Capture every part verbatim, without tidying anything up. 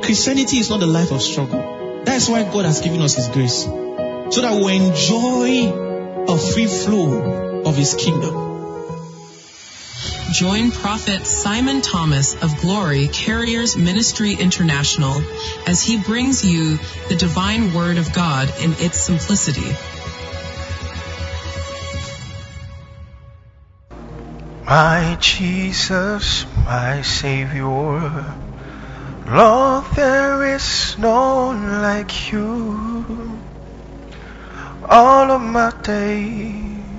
Christianity is not a life of struggle. That's why God has given us His grace, so that we enjoy a free flow of His kingdom. Join Prophet Simon Thomas of Glory Carriers Ministry International as he brings you the divine word of God in its simplicity. My Jesus, my Savior, Lord, there is none like you. All of my days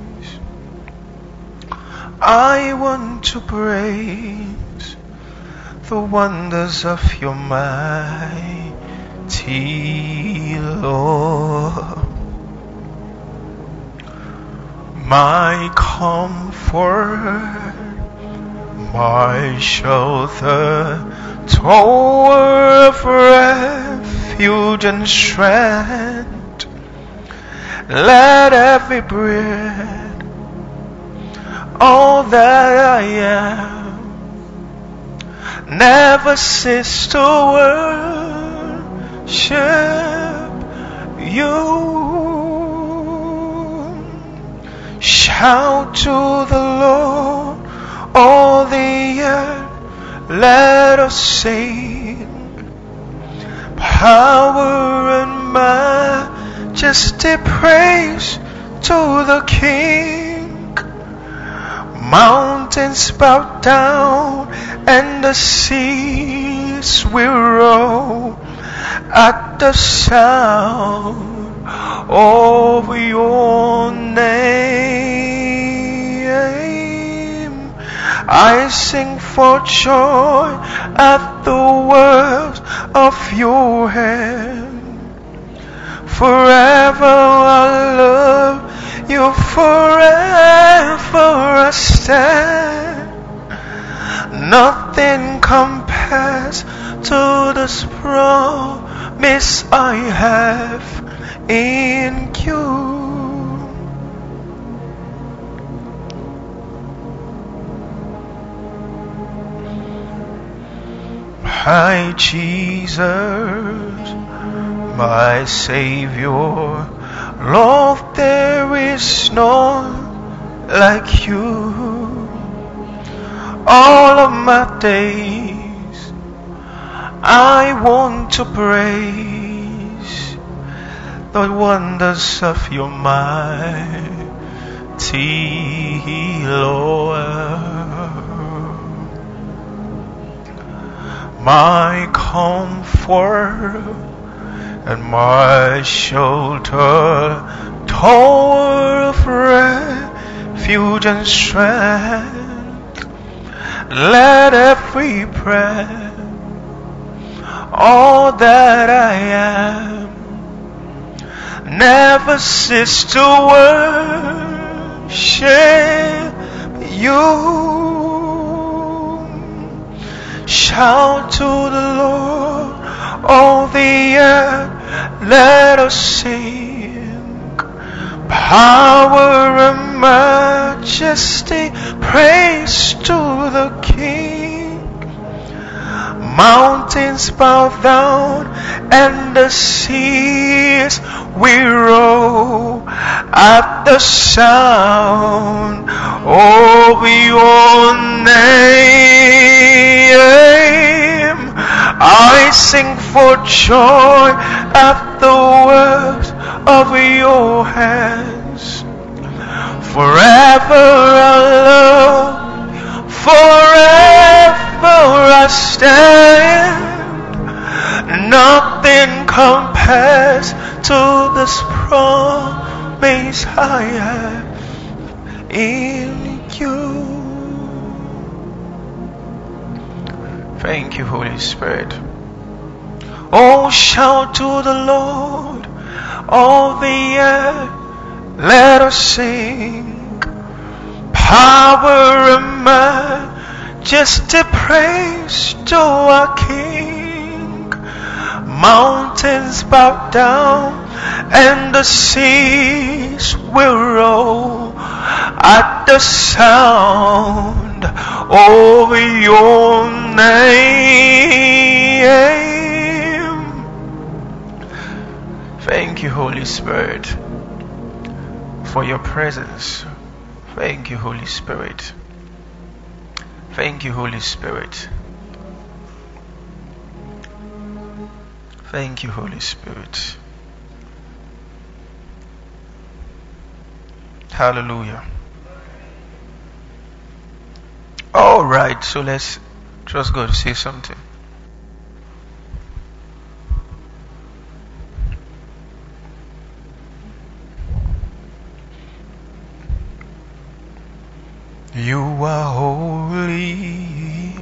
I want to praise the wonders of your mighty love. My comfort, my shelter, tower of refuge and strength, let every breath, all that I am, never cease to worship you. Shout to the Lord, all the earth, let us sing. Power and majesty, praise to the King. Mountains bow down and the seas will roll at the sound of your name. I sing for joy at the words of your hand. Forever I love you, forever I stand. Nothing compares to this promise I have in you. My Jesus, my Savior, Lord, there is none like you. All of my days I want to praise the wonders of your mighty love. My comfort and my shelter, tower of refuge and strength, let every breath, all that I am, never cease to worship you. Shout to the Lord, all the earth, let us sing. Power and majesty, praise to the King. Mountains bow down and the seas will roll at the sound of your name. I sing for joy at the works of your hands. Forever I love, forever I stand. Nothing compares to this promise I have in you. Thank you, Holy Spirit. Oh, shout to the Lord, all the earth, let us sing. Power and majesty, praise to our King. Mountains bow down and the seas will roll at the sound of your name. you, Holy Spirit, for your presence. Thank you, Holy Spirit. Thank you, Holy Spirit. Thank you, Holy Spirit. Hallelujah. All right, so let's trust God to say something. You are holy,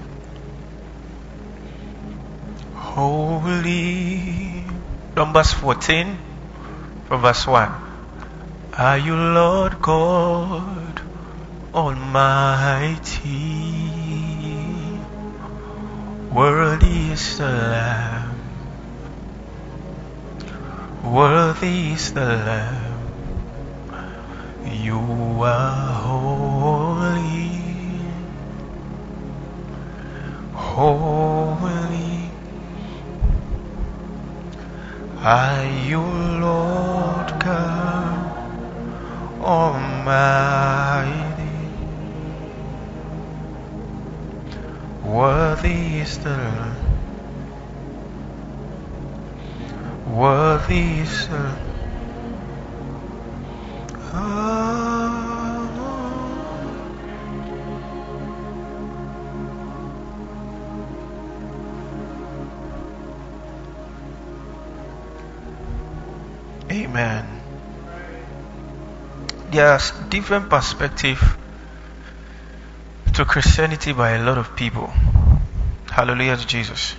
holy. Numbers fourteen, from verse one. Are you Lord God Almighty? Worthy is the Lamb, worthy is the Lamb. You are holy, holy. Are you Lord God Almighty? Worthy is the Lamb, worthy is the Lamb. Amen. There's different perspective to Christianity by a lot of people. Hallelujah to Jesus.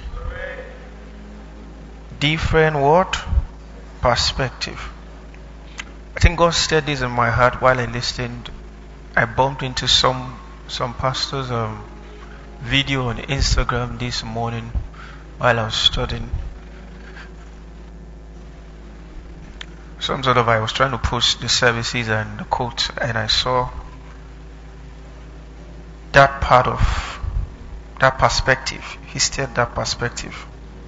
Different what? Perspective. I think God stirred this in my heart while I listened. I bumped into some some pastors' um, video on Instagram this morning while I was studying. Some sort of, I was trying to post the services and the quotes, and I saw that part of that perspective. He stirred that perspective.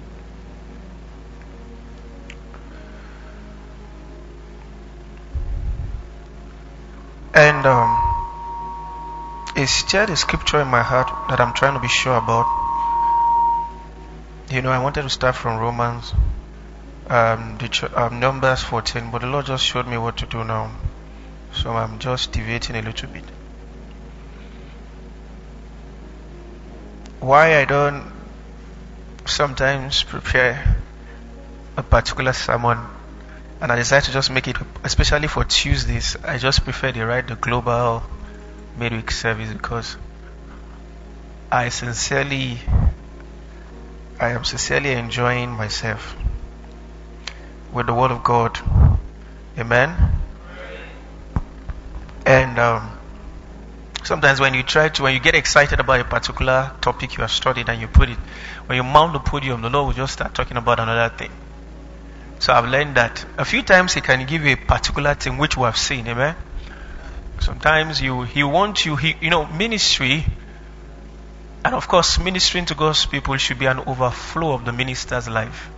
And um, it stirred a scripture in my heart that I'm trying to be sure about. You know, I wanted to start from Romans, um, the ch- um, Numbers fourteen, but the Lord just showed me what to do now. So I'm just deviating a little bit. Why I don't sometimes prepare a particular sermon, and I decide to just make it, especially for Tuesdays, I just prefer to write the global midweek service, because I sincerely, I am sincerely enjoying myself with the Word of God. Amen. And um, sometimes when you try to, when you get excited about a particular topic you have studied and you put it, when you mount the podium, the Lord will just start talking about another thing. So I've learned that a few times He can give you a particular thing which we have seen. Amen. Sometimes you, He wants you, he, you know, ministry, and of course ministering to God's people should be an overflow of the minister's life.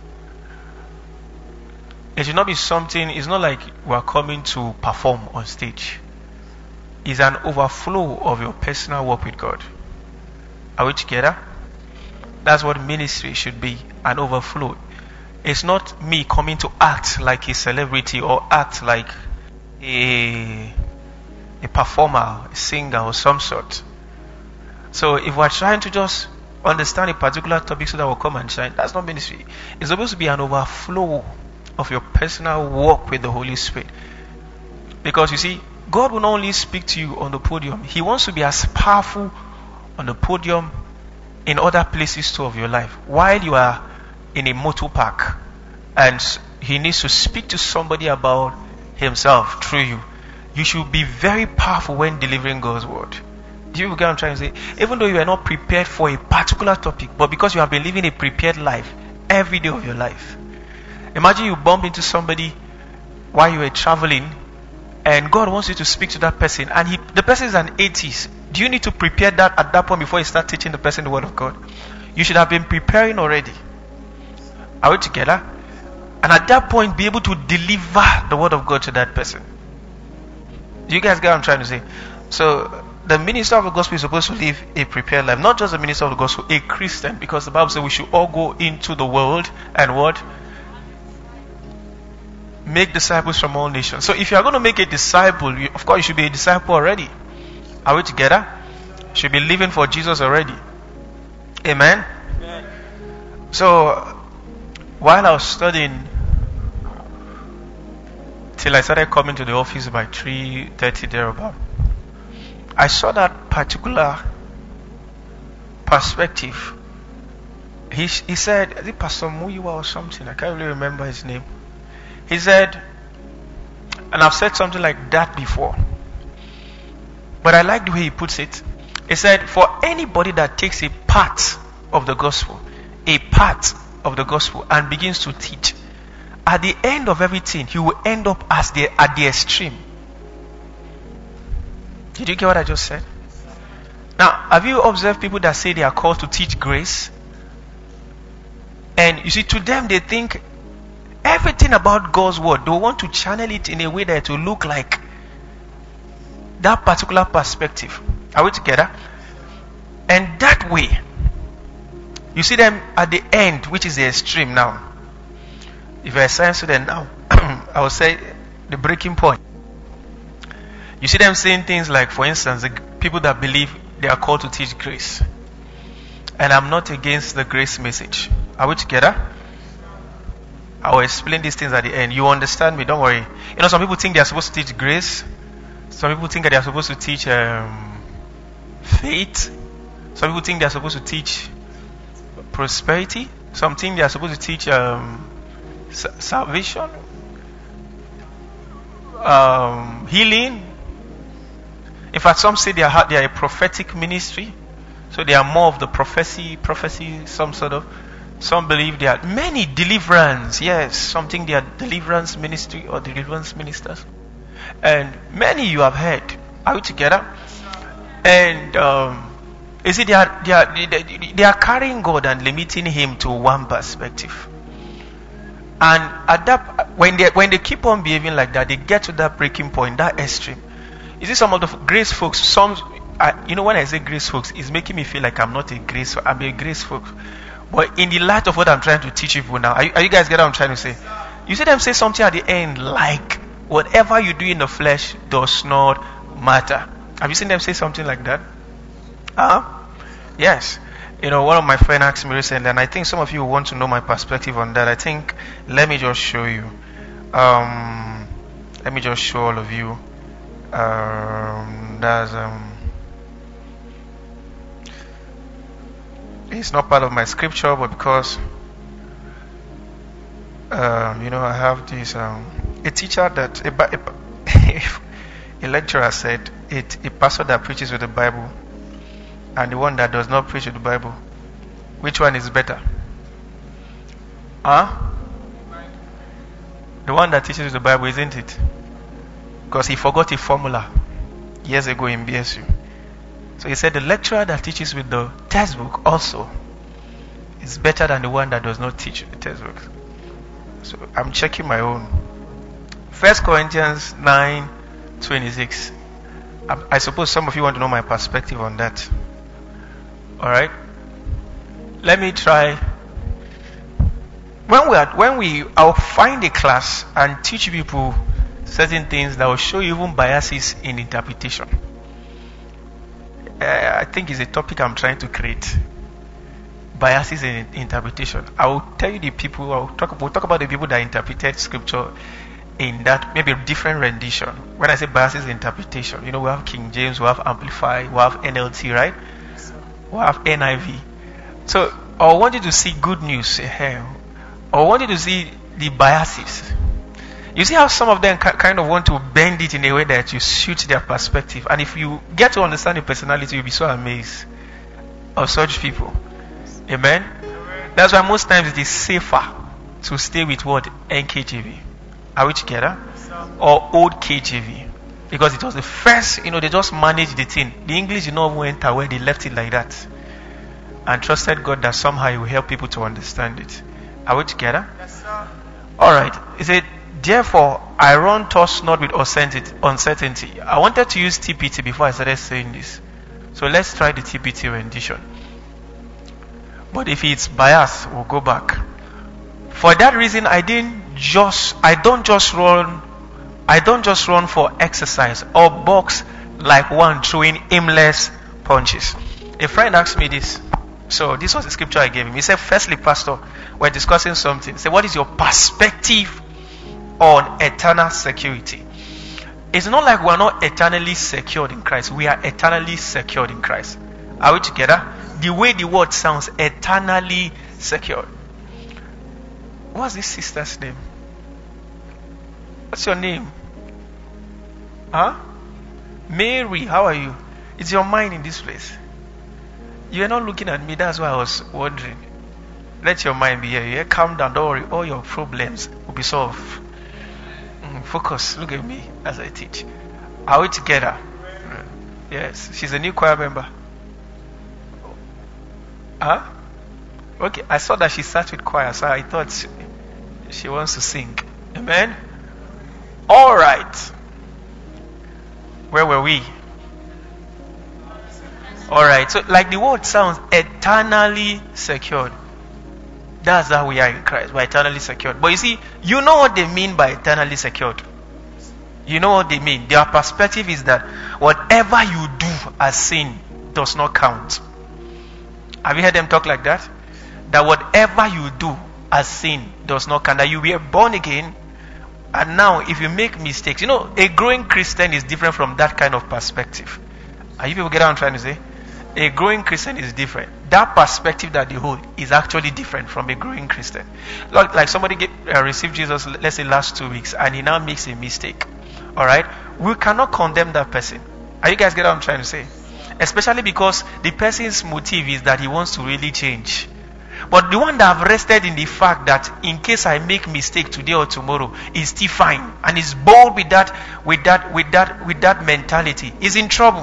It should not be something, it's not like we are coming to perform on stage. It's an overflow of your personal work with God. Are we together? That's what ministry should be, an overflow. It's not me coming to act like a celebrity or act like a, a performer, a singer or some sort. So if we're trying to just understand a particular topic so that we'll come and shine, that's not ministry. It's supposed to be an overflow of your personal walk with the Holy Spirit. Because you see, God will not only speak to you on the podium, He wants to be as powerful on the podium in other places too of your life. While you are in a motor park and He needs to speak to somebody about Himself through you, you should be very powerful when delivering God's word. Do you get what I'm trying to say? Even though you are not prepared for a particular topic, but because you have been living a prepared life every day of your life. Imagine you bump into somebody while you were traveling, and God wants you to speak to that person, and he, the person is an atheist. Do you need to prepare that at that point before you start teaching the person the word of God? You should have been preparing already. Are we together? And at that point, be able to deliver the word of God to that person. Do you guys get what I'm trying to say? So, the minister of the gospel is supposed to live a prepared life. Not just the minister of the gospel, a Christian. Because the Bible says we should all go into the world and what? Make disciples from all nations. So, if you are going to make a disciple, you, of course, you should be a disciple already. Are we together? You should be living for Jesus already. Amen? Amen. So, while I was studying, till I started coming to the office by three thirty thereabout, I saw that particular perspective. He he said, is it Pastor Muyiwa or something? I can't really remember his name. He said, and I've said something like that before, but I like the way he puts it. He said, for anybody that takes a part of the gospel, a part of the gospel, and begins to teach, at the end of everything, he will end up as the at the extreme. Did you get what I just said? Now, have you observed people that say they are called to teach grace? And you see, to them, they think everything about God's word, they want to channel it in a way that it will look like that particular perspective. Are we together? And that way, you see them at the end, which is the extreme now. If you're a science student now, I would say the breaking point. You see them saying things like, for instance, the people that believe they are called to teach grace. And I'm not against the grace message. Are we together? I will explain these things at the end. You understand me? Don't worry. You know, some people think they are supposed to teach grace. Some people think that they are supposed to teach um, faith. Some people think they are supposed to teach prosperity. Some think they are supposed to teach um, s- salvation, um, healing. In fact, some say they are they are a prophetic ministry, so they are more of the prophecy, prophecy, some sort of. Some believe they are many deliverance. Yes, something they are deliverance ministry or deliverance ministers, and many you have heard. Are we together? And um, you see, they are they are they, they are carrying God and limiting Him to one perspective. And at that, when they when they keep on behaving like that, they get to that breaking point, that extreme. You see, some of the grace folks, some, I, you know, when I say grace folks, it's making me feel like I'm not a grace, I'm a grace folk. But in the light of what I'm trying to teach people now, are you, are you guys getting what I'm trying to say? You see them say something at the end like, whatever you do in the flesh does not matter. Have you seen them say something like that? Uh-huh. Yes. You know, one of my friends asked me recently, and I think some of you want to know my perspective on that. I think, let me just show you. Um, let me just show all of you. Um, that's, um, it's not part of my scripture, but because, um, you know, I have this, um, a teacher that, a, a, a lecturer said, it, a pastor that preaches with the Bible and the one that does not preach with the Bible, which one is better? Huh? The one that teaches with the Bible, isn't it? Because he forgot a formula years ago in B S U. So he said the lecturer that teaches with the textbook also is better than the one that does not teach the textbook. So I'm checking my own. First Corinthians nine twenty-six. I, I suppose some of you want to know my perspective on that. Alright? Let me try. When we are, when we, I'll find a class and teach people certain things that will show you even biases in interpretation. Uh, I think it's a topic I'm trying to create. Biases in interpretation. I will tell you the people, I'll talk, we'll talk about the people that interpreted scripture in that maybe a different rendition. When I say biases in interpretation, you know, we have King James, we have Amplify, we have N L T, right? We have N I V. So, I want you to see good news. I want you to see the biases. You see how some of them kind of want to bend it in a way that you suit their perspective. And if you get to understand the personality, you'll be so amazed of such people. Amen? That's why most times it is safer to stay with what? N K J V. Are we together? Or old K J V. Because it was the first, you know, they just managed the thing. The English did not even enter where they left it like that. And trusted God that somehow He will help people to understand it. Are we together? Yes, sir. Alright. He said, therefore, I run tossed not with uncertainty. I wanted to use T P T before I started saying this. So let's try the T P T rendition. But if it's biased, we'll go back. For that reason, I didn't just, I don't just run, I don't just run for exercise or box like one throwing aimless punches. A friend asked me this. So this was the scripture I gave him. He said, firstly, Pastor, we're discussing something. He said, what is your perspective on eternal security? It's not like we're not eternally secured in Christ. We are eternally secured in Christ. Are we together? The way the word sounds, eternally secured. What's this sister's name? What's your name? Huh? Mary, how are you? Is your mind in this place? You're not looking at me, that's why I was wondering. Let your mind be here. Yeah? Calm down, don't worry. All your problems will be solved. Mm, focus, look at me as I teach. Are we together? Mm. Yes, she's a new choir member. Huh? Okay, I saw that she sat with choir, so I thought she, she wants to sing. Amen? Alright. Where were we? Alright, so like the word sounds, eternally secured. That's how we are in Christ. We're eternally secured. But you see, you know what they mean by eternally secured. You know what they mean. Their perspective is that whatever you do as sin does not count. Have you heard them talk like that? That whatever you do as sin does not count. That you were born again, and now if you make mistakes, you know, a growing Christian is different from that kind of perspective. Are you people get what I'm trying to say? A growing Christian is different. That perspective that they hold is actually different from a growing Christian. Like, like somebody get, uh, received Jesus, let's say last two weeks, and he now makes a mistake. Alright? We cannot condemn that person. Are you guys get what I'm trying to say? Especially because the person's motive is that he wants to really change. But the one that have rested in the fact that in case I make mistake today or tomorrow, is still fine, and is bold with that, with that, with that, with that mentality, is in trouble.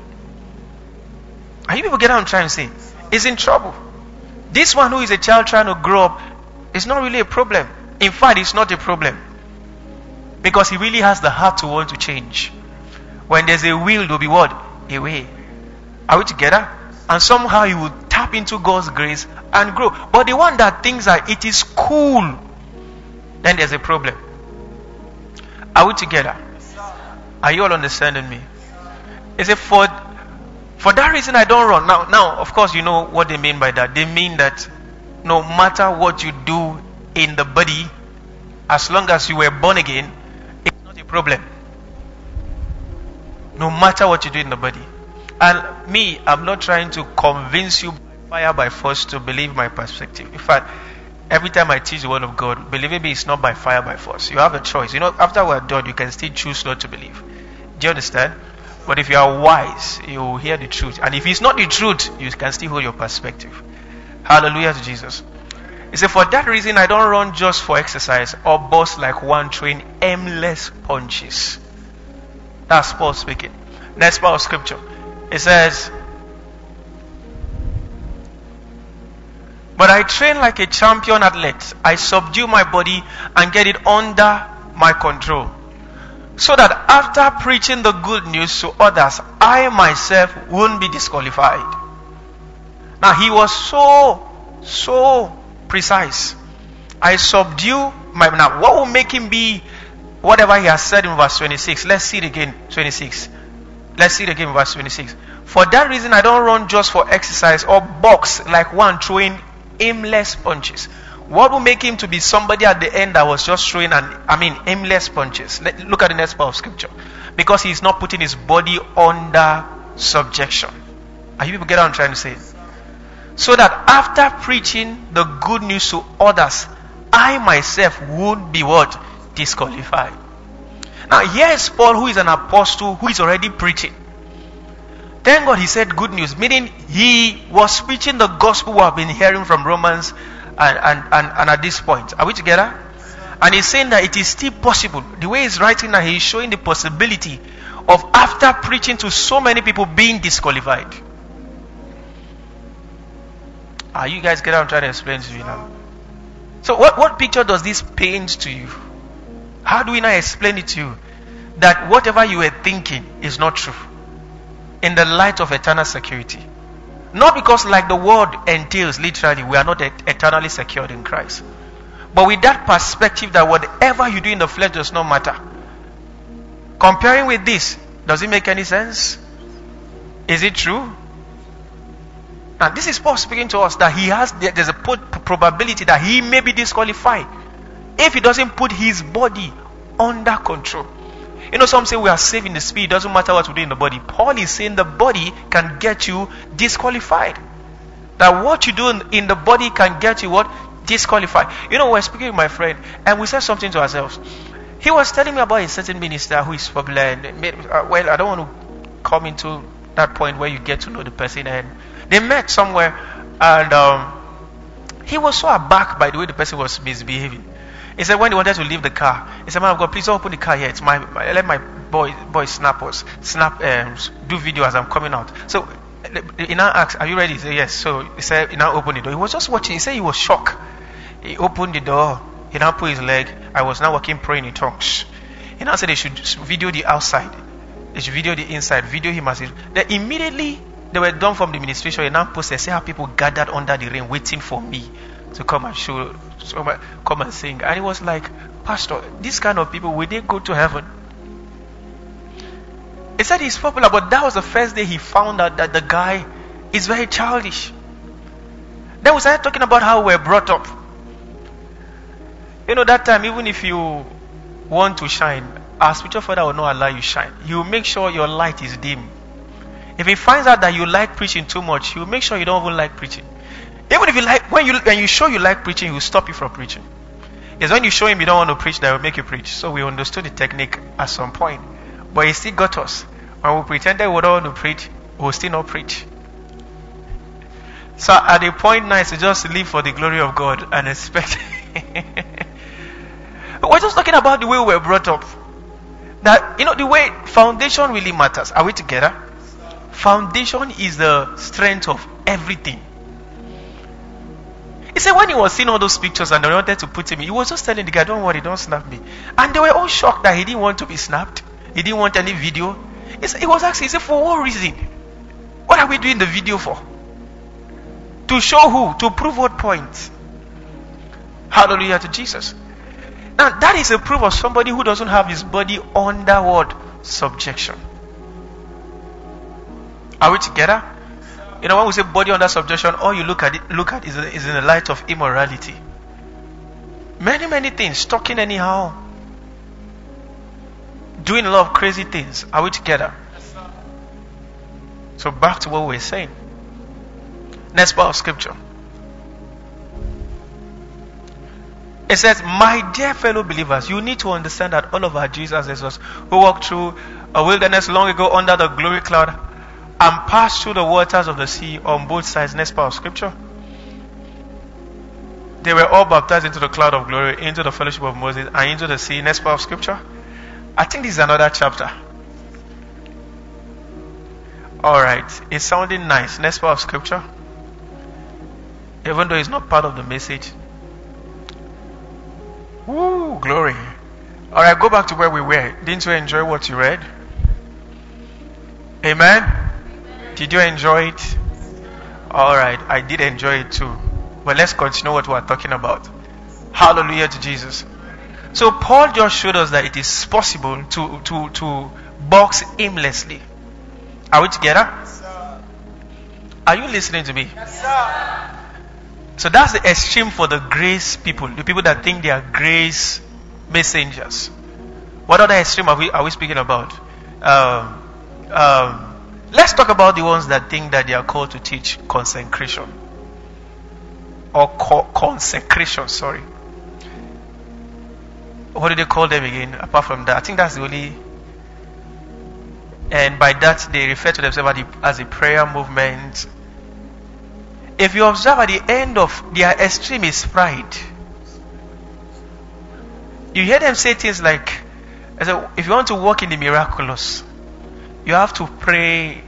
Are you people get what I'm trying to say? Is in trouble. This one who is a child trying to grow up is not really a problem. In fact, it's not a problem. Because he really has the heart to want to change. When there's a will, there'll be what? A way. Are we together? And somehow he will tap into God's grace and grow. But the one that thinks that it is cool, then there's a problem. Are we together? Are you all understanding me? Is it for For that reason I don't run. Now, now, of course, you know what they mean by that. They mean that no matter what you do in the body, as long as you were born again, it's not a problem. No matter what you do in the body. And me, I'm not trying to convince you by fire by force to believe my perspective. In fact, every time I teach the word of God, believe me, it's not by fire by force. You have a choice. You know, after we're done, you can still choose not to believe. Do you understand? But if you are wise, you will hear the truth. And if it's not the truth, you can still hold your perspective. Hallelujah to Jesus. He said, for that reason, I don't run just for exercise or boast like one throwing aimless punches. That's Paul speaking. Next part of scripture. It says, but I train like a champion athlete. I subdue my body and get it under my control. So that after preaching the good news to others, I myself won't be disqualified. Now he was so, so precise. I subdue my... Now what will make him be whatever he has said in verse twenty-six? Let's see it again, twenty-six. Let's see it again, verse twenty-six. For that reason I don't run just for exercise or box like one throwing aimless punches. What will make him to be somebody at the end that was just throwing an, I mean, aimless punches? Let, look at the next part of scripture. Because he's not putting his body under subjection. Are you people get what I'm trying to say? So that after preaching the good news to others, I myself would be what? Disqualified. Now here is Paul, who is an apostle, who is already preaching. Thank God he said good news, meaning he was preaching the gospel we have been hearing from Romans and, and, and, and at this point. Are we together? And he's saying that it is still possible. The way he's writing now, he's showing the possibility of after preaching to so many people being disqualified. Are you guys getting what I'm trying to explain to you now? So what, what picture does this paint to you? How do we now explain it to you? That whatever you were thinking is not true. In the light of eternal security. Not because like the word entails literally, we are not et- eternally secured in Christ. But with that perspective that whatever you do in the flesh does not matter. Comparing with this, does it make any sense? Is it true? And this is Paul speaking to us that he has, there's a probability that he may be disqualified if he doesn't put his body under control. You know, some say we are saved in the spirit, it doesn't matter what we do in the body. Paul is saying the body can get you disqualified. That what you do in the body can get you what? Disqualified. You know, we're speaking with my friend and we said something to ourselves. He was telling me about a certain minister who is popular and made, uh, well, I don't want to come into that point where you get to know the person, and they met somewhere and um, he was so aback by the way the person was misbehaving. He said when he wanted to leave the car, he said, man of God, please don't open the car yet. My, my let my boy boy snap us, snap um, do video as I'm coming out. So he now asked, are you ready? He said yes. So he said he now opened the door. He was just watching. He said he was shocked. He opened the door. He now put his leg. I was now walking praying in tongues. He now said they should video the outside. They should video the inside. Video him as he. Then immediately they were done from the administration. He now posted, say how people gathered under the rain waiting for me to come and show, so come and sing. And he was like, Pastor, these kind of people, will they go to heaven? He said he's popular, but that was the first day he found out that the guy is very childish. Then we started talking about how we're brought up. You know, that time, even if you want to shine, our spiritual father will not allow you shine. He will make sure your light is dim. If he finds out that you like preaching too much, he will make sure you don't even like preaching. Even if you like, when you when you show you like preaching, he will stop you from preaching. It's when you show him you don't want to preach that will make you preach. So we understood the technique at some point. But he still got us. When we pretended we don't want to preach, we will still not preach. So at the point now is to just live for the glory of God and expect. We're just talking about the way we were brought up. That, you know, the way foundation really matters. Are we together? Foundation is the strength of everything. He said when he was seeing all those pictures and they wanted to put him in, he was just telling the guy, don't worry, don't snap me. And they were all shocked that he didn't want to be snapped. He didn't want any video. He, said, he was asking, he said, for what reason? What are we doing the video for? To show who? To prove what point? Hallelujah to Jesus. Now that is a proof of somebody who doesn't have his body under what? Subjection. Are we together? You know, when we say body under subjection, all you look at it, look at is, is in the light of immorality. Many, many things. Talking anyhow. Doing a lot of crazy things. Are we together? So back to what we were saying. Next part of scripture. It says, my dear fellow believers, you need to understand that all of our Jesus who walked through a wilderness long ago under the glory cloud and passed through the waters of the sea on both sides. Next part of scripture. They were all baptized into the cloud of glory, into the fellowship of Moses, and into the sea. Next part of scripture. I think this is another chapter. Alright, it's sounding nice. Next part of scripture. Even though it's not part of the message. Woo, glory. Alright, go back to where we were. Didn't you enjoy what you read? Amen? Did you enjoy it? Alright, I did enjoy it too. But let's continue what we are talking about. Hallelujah to Jesus. So Paul just showed us that it is possible to, to, to box aimlessly. Are we together? Yes, sir. Are you listening to me? Yes, sir. So that's the extreme for the grace people, the people that think they are grace messengers. What other extreme are we are we speaking about? Um, um, let's talk about the ones that think that they are called to teach consecration. Or co- consecration, sorry. What do they call them again? Apart from that, I think that's the only. And by that, they refer to themselves as, the, as a prayer movement. If you observe at the end of their extreme is pride. You hear them say things like, if you want to walk in the miraculous, you have to pray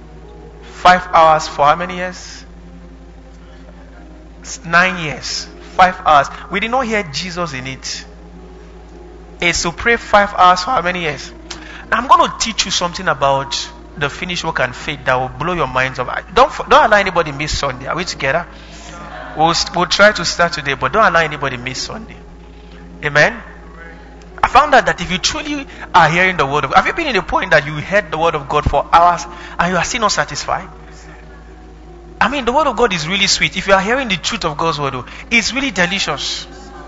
five hours for how many years? Nine years. five hours. We did not hear Jesus in it. It's to pray five hours for how many years? Now I'm going to teach you something about the finished work and faith that will blow your minds up. Don't don't allow anybody miss Sunday. Are we together? We'll, we'll try to start today, but don't allow anybody miss Sunday. Amen? I found out that if you truly are hearing the word of God, have you been in the point that you heard the word of God for hours and you are still not satisfied? I mean, the word of God is really sweet. If you are hearing the truth of God's word, it's really delicious.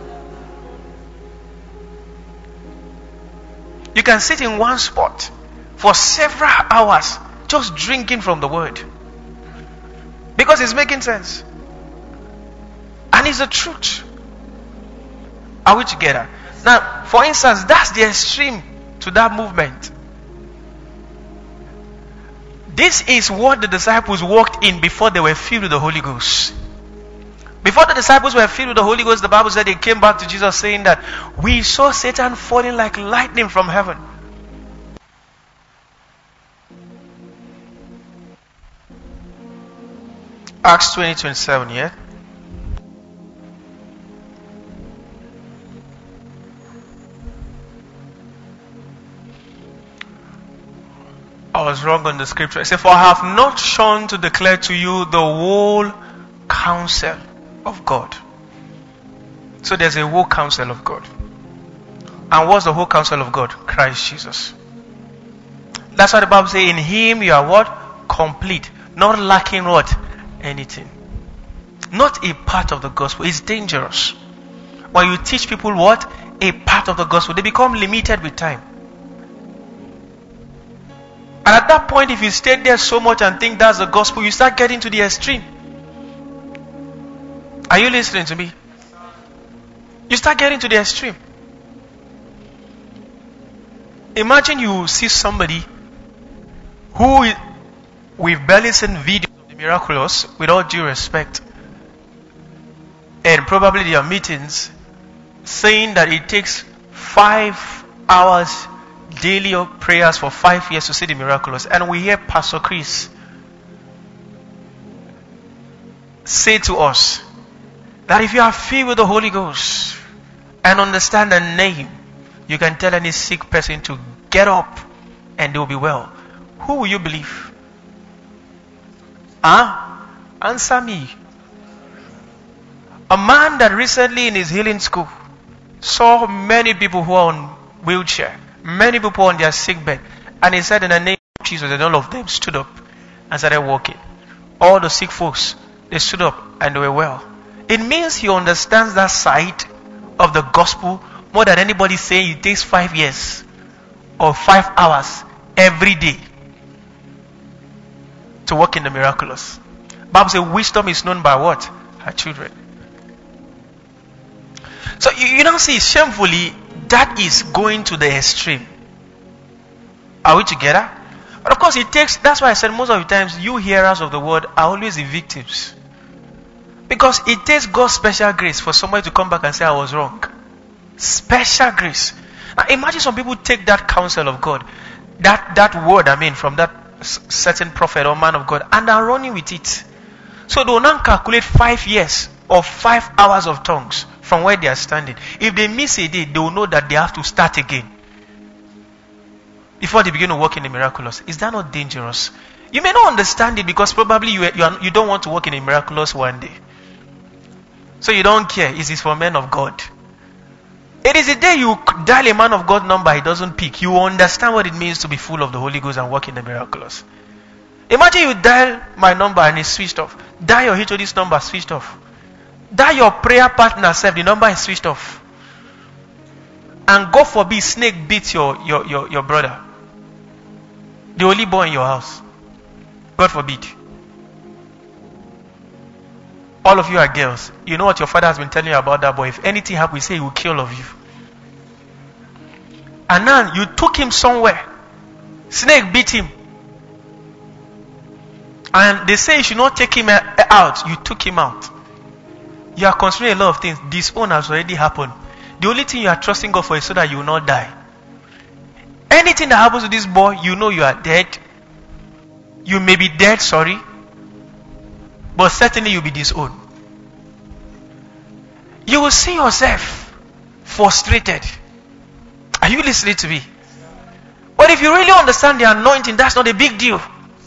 You can sit in one spot for several hours just drinking from the word. Because it's making sense. And it's the truth. Are we together? Now, for instance, that's the extreme to that movement. This is what the disciples walked in before they were filled with the Holy Ghost. Before the disciples were filled with the Holy Ghost, the Bible said they came back to Jesus saying that we saw Satan falling like lightning from heaven. Acts twenty twenty-seven, yeah? I was wrong on the scripture. It said, for I have not shone to declare to you the whole counsel of God. So there's a whole counsel of God. And what's the whole counsel of God? Christ Jesus. That's why the Bible says, in him you are what? Complete. Not lacking what? Anything. Not a part of the gospel. It's dangerous. When you teach people what? A part of the gospel, they become limited with time. And at that point, if you stay there so much and think that's the gospel, you start getting to the extreme. Are you listening to me? You start getting to the extreme. Imagine you see somebody who we've barely seen videos of the miraculous, with all due respect, and probably their meetings, saying that it takes five hours daily prayers for five years to see the miraculous. And we hear Pastor Chris say to us that if you are filled with the Holy Ghost and understand the name, you can tell any sick person to get up and they will be well. Who will you believe? Huh? Answer me. A man that recently in his healing school saw many people who are on wheelchair, many people on their sick bed, and he said in the name of Jesus, and all of them stood up and started walking. All the sick folks, they stood up and they were well. It means he understands that side of the gospel more than anybody saying it takes five years or five hours every day to work in the miraculous. Bible says wisdom is known by what? Her children. So you, you now see, shamefully, that is going to the extreme. Are we together? But of course it takes, that's why I said most of the times you hearers of the word are always the victims. Because it takes God's special grace for somebody to come back and say I was wrong. Special grace. Now imagine some people take that counsel of God, that, that word I mean from that certain prophet or man of God, and are running with it. So they will now calculate five years or five hours of tongues from where they are standing. If they miss a day, they will know that they have to start again before they begin to work in the miraculous. Is that not dangerous? You may not understand it because probably you you, are, you don't want to work in a miraculous one day. So you don't care. Is this for men of God? It is the day you dial a man of God number, he doesn't pick. You understand what it means to be full of the Holy Ghost and work in the miraculous. Imagine you dial my number and it's switched off. Dial your H O D's number, switched off. Dial your prayer partner self, the number is switched off. And God forbid snake beats your, your, your, your brother, the only boy in your house. God forbid. All of you are girls. You know what your father has been telling you about that boy. If anything happens, say he will kill all of you. And now you took him somewhere. Snake beat him. And they say you should not take him out. You took him out. You are considering a lot of things. This one has already happened. The only thing you are trusting God for is so that you will not die. Anything that happens to this boy, you know you are dead. You may be dead, sorry. But certainly you'll be disowned. you will see yourself frustrated. Are you listening to me? But if you really understand the anointing, that's not a big deal.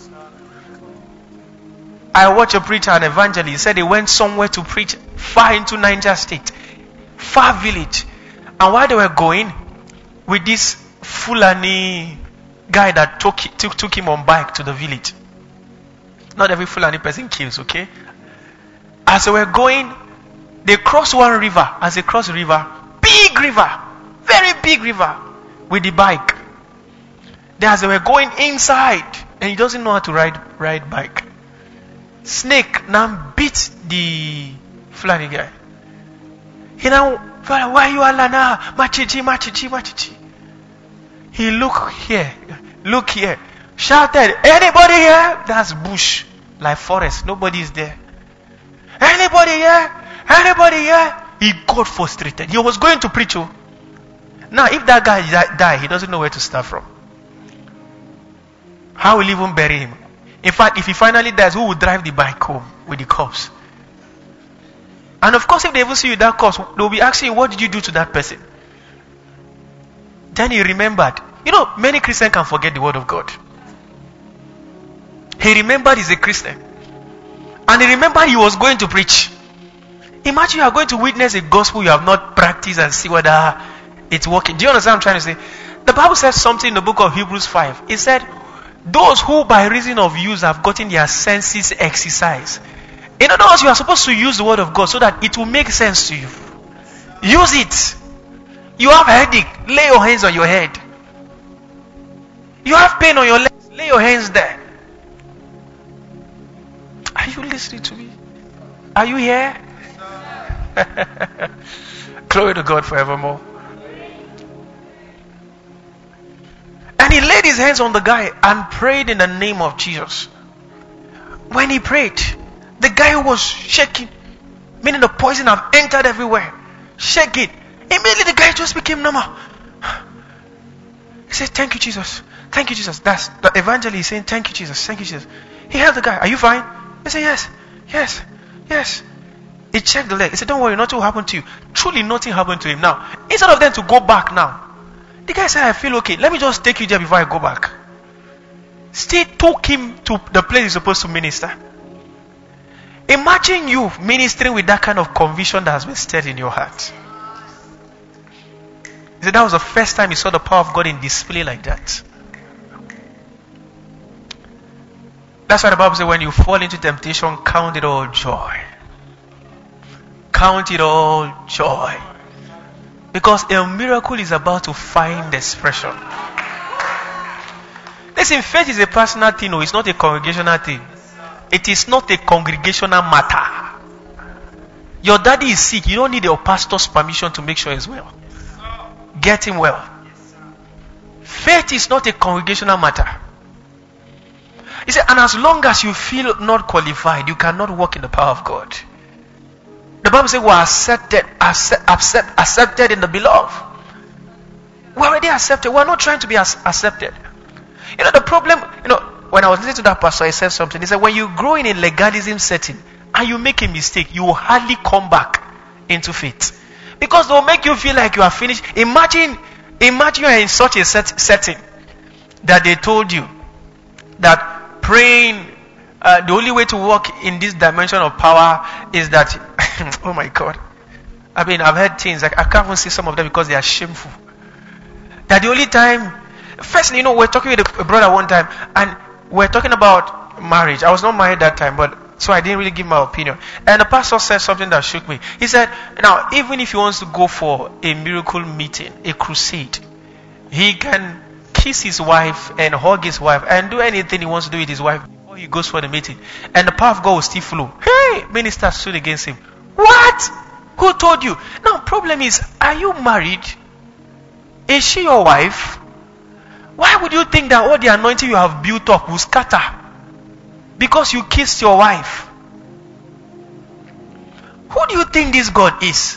I watched a preacher, an evangelist. He said he went somewhere to preach far into Niger State, far village. And while they were going, with this Fulani guy that took, took, took him on bike to the village. Not every Fulani person kills, okay? As they were going, they crossed one river. As they crossed the river, big river, very big river, with the bike. Then as they were going inside, and he doesn't know how to ride ride bike. Snake now beat the Fulani guy. He now, why you are lana? Machichi, machichi, machichi. He look here, look here, shouted, anybody here? That's bush, like forest. Nobody is there. Anybody here? Anybody here? He got frustrated. He was going to preach. Oh. Now, if that guy die, he doesn't know where to start from. How will he even bury him? In fact, if he finally dies, who will drive the bike home with the corpse? And of course, if they even see you that corpse, they will be asking, what did you do to that person? Then he remembered. You know, many Christians can forget the word of God. He remembered he's a Christian. And he remembered he was going to preach. Imagine you are going to witness a gospel you have not practiced and see whether it's working. Do you understand what I'm trying to say? The Bible says something in the book of Hebrews five. It said, those who by reason of use have gotten their senses exercised. In other words, you are supposed to use the word of God so that it will make sense to you. Use it. You have a headache, lay your hands on your head. You have pain on your legs, lay your hands there. Are you listening to me? Are you here? Glory to God forevermore. And he laid his hands on the guy and prayed in the name of Jesus. When he prayed, the guy was shaking, meaning the poison have entered everywhere. Shaking. Immediately the guy just became normal. He said, thank you, Jesus. Thank you, Jesus. That's the evangelist saying, thank you, Jesus. Thank you, Jesus. He held the guy. Are you fine? He said, yes, yes, yes. He checked the leg. He said, don't worry, nothing will happen to you. Truly nothing happened to him. Now, instead of them to go back now, the guy said, I feel okay. Let me just take you there before I go back. Still took him to the place he's supposed to minister. Imagine you ministering with that kind of conviction that has been stirred in your heart. He said that was the first time he saw the power of God in display like that. That's why the Bible says when you fall into temptation, count it all joy. Count it all joy. Because a miracle is about to find expression. Listen, faith is a personal thing, no, it's not a congregational thing. It is not a congregational matter. Your daddy is sick, you don't need your pastor's permission to make sure he's well. Get him well. Faith is not a congregational matter. He said, and as long as you feel not qualified, you cannot walk in the power of God. The Bible says we are accepted, accept, accept, accepted in the beloved. We are already accepted. We are not trying to be as, accepted. You know, the problem, you know, when I was listening to that pastor, he said something. He said, when you grow in a legalism setting and you make a mistake, you will hardly come back into faith. Because they will make you feel like you are finished. Imagine, imagine you are in such a set, setting that they told you that praying, uh, the only way to walk in this dimension of power is that, oh my God. I mean, I've heard things, like I can't even see some of them because they are shameful. That the only time, first, you know, we're talking with a brother one time, and we're talking about marriage. I was not married that time, but so I didn't really give my opinion. And the pastor said something that shook me. He said, now, even if he wants to go for a miracle meeting, a crusade, he can kiss his wife and hug his wife and do anything he wants to do with his wife before he goes for the meeting. And the power of God will still flow. Hey, minister stood against him. What? Who told you? Now, problem is, are you married? Is she your wife? Why would you think that all the anointing you have built up will scatter? Because you kissed your wife. Who do you think this God is?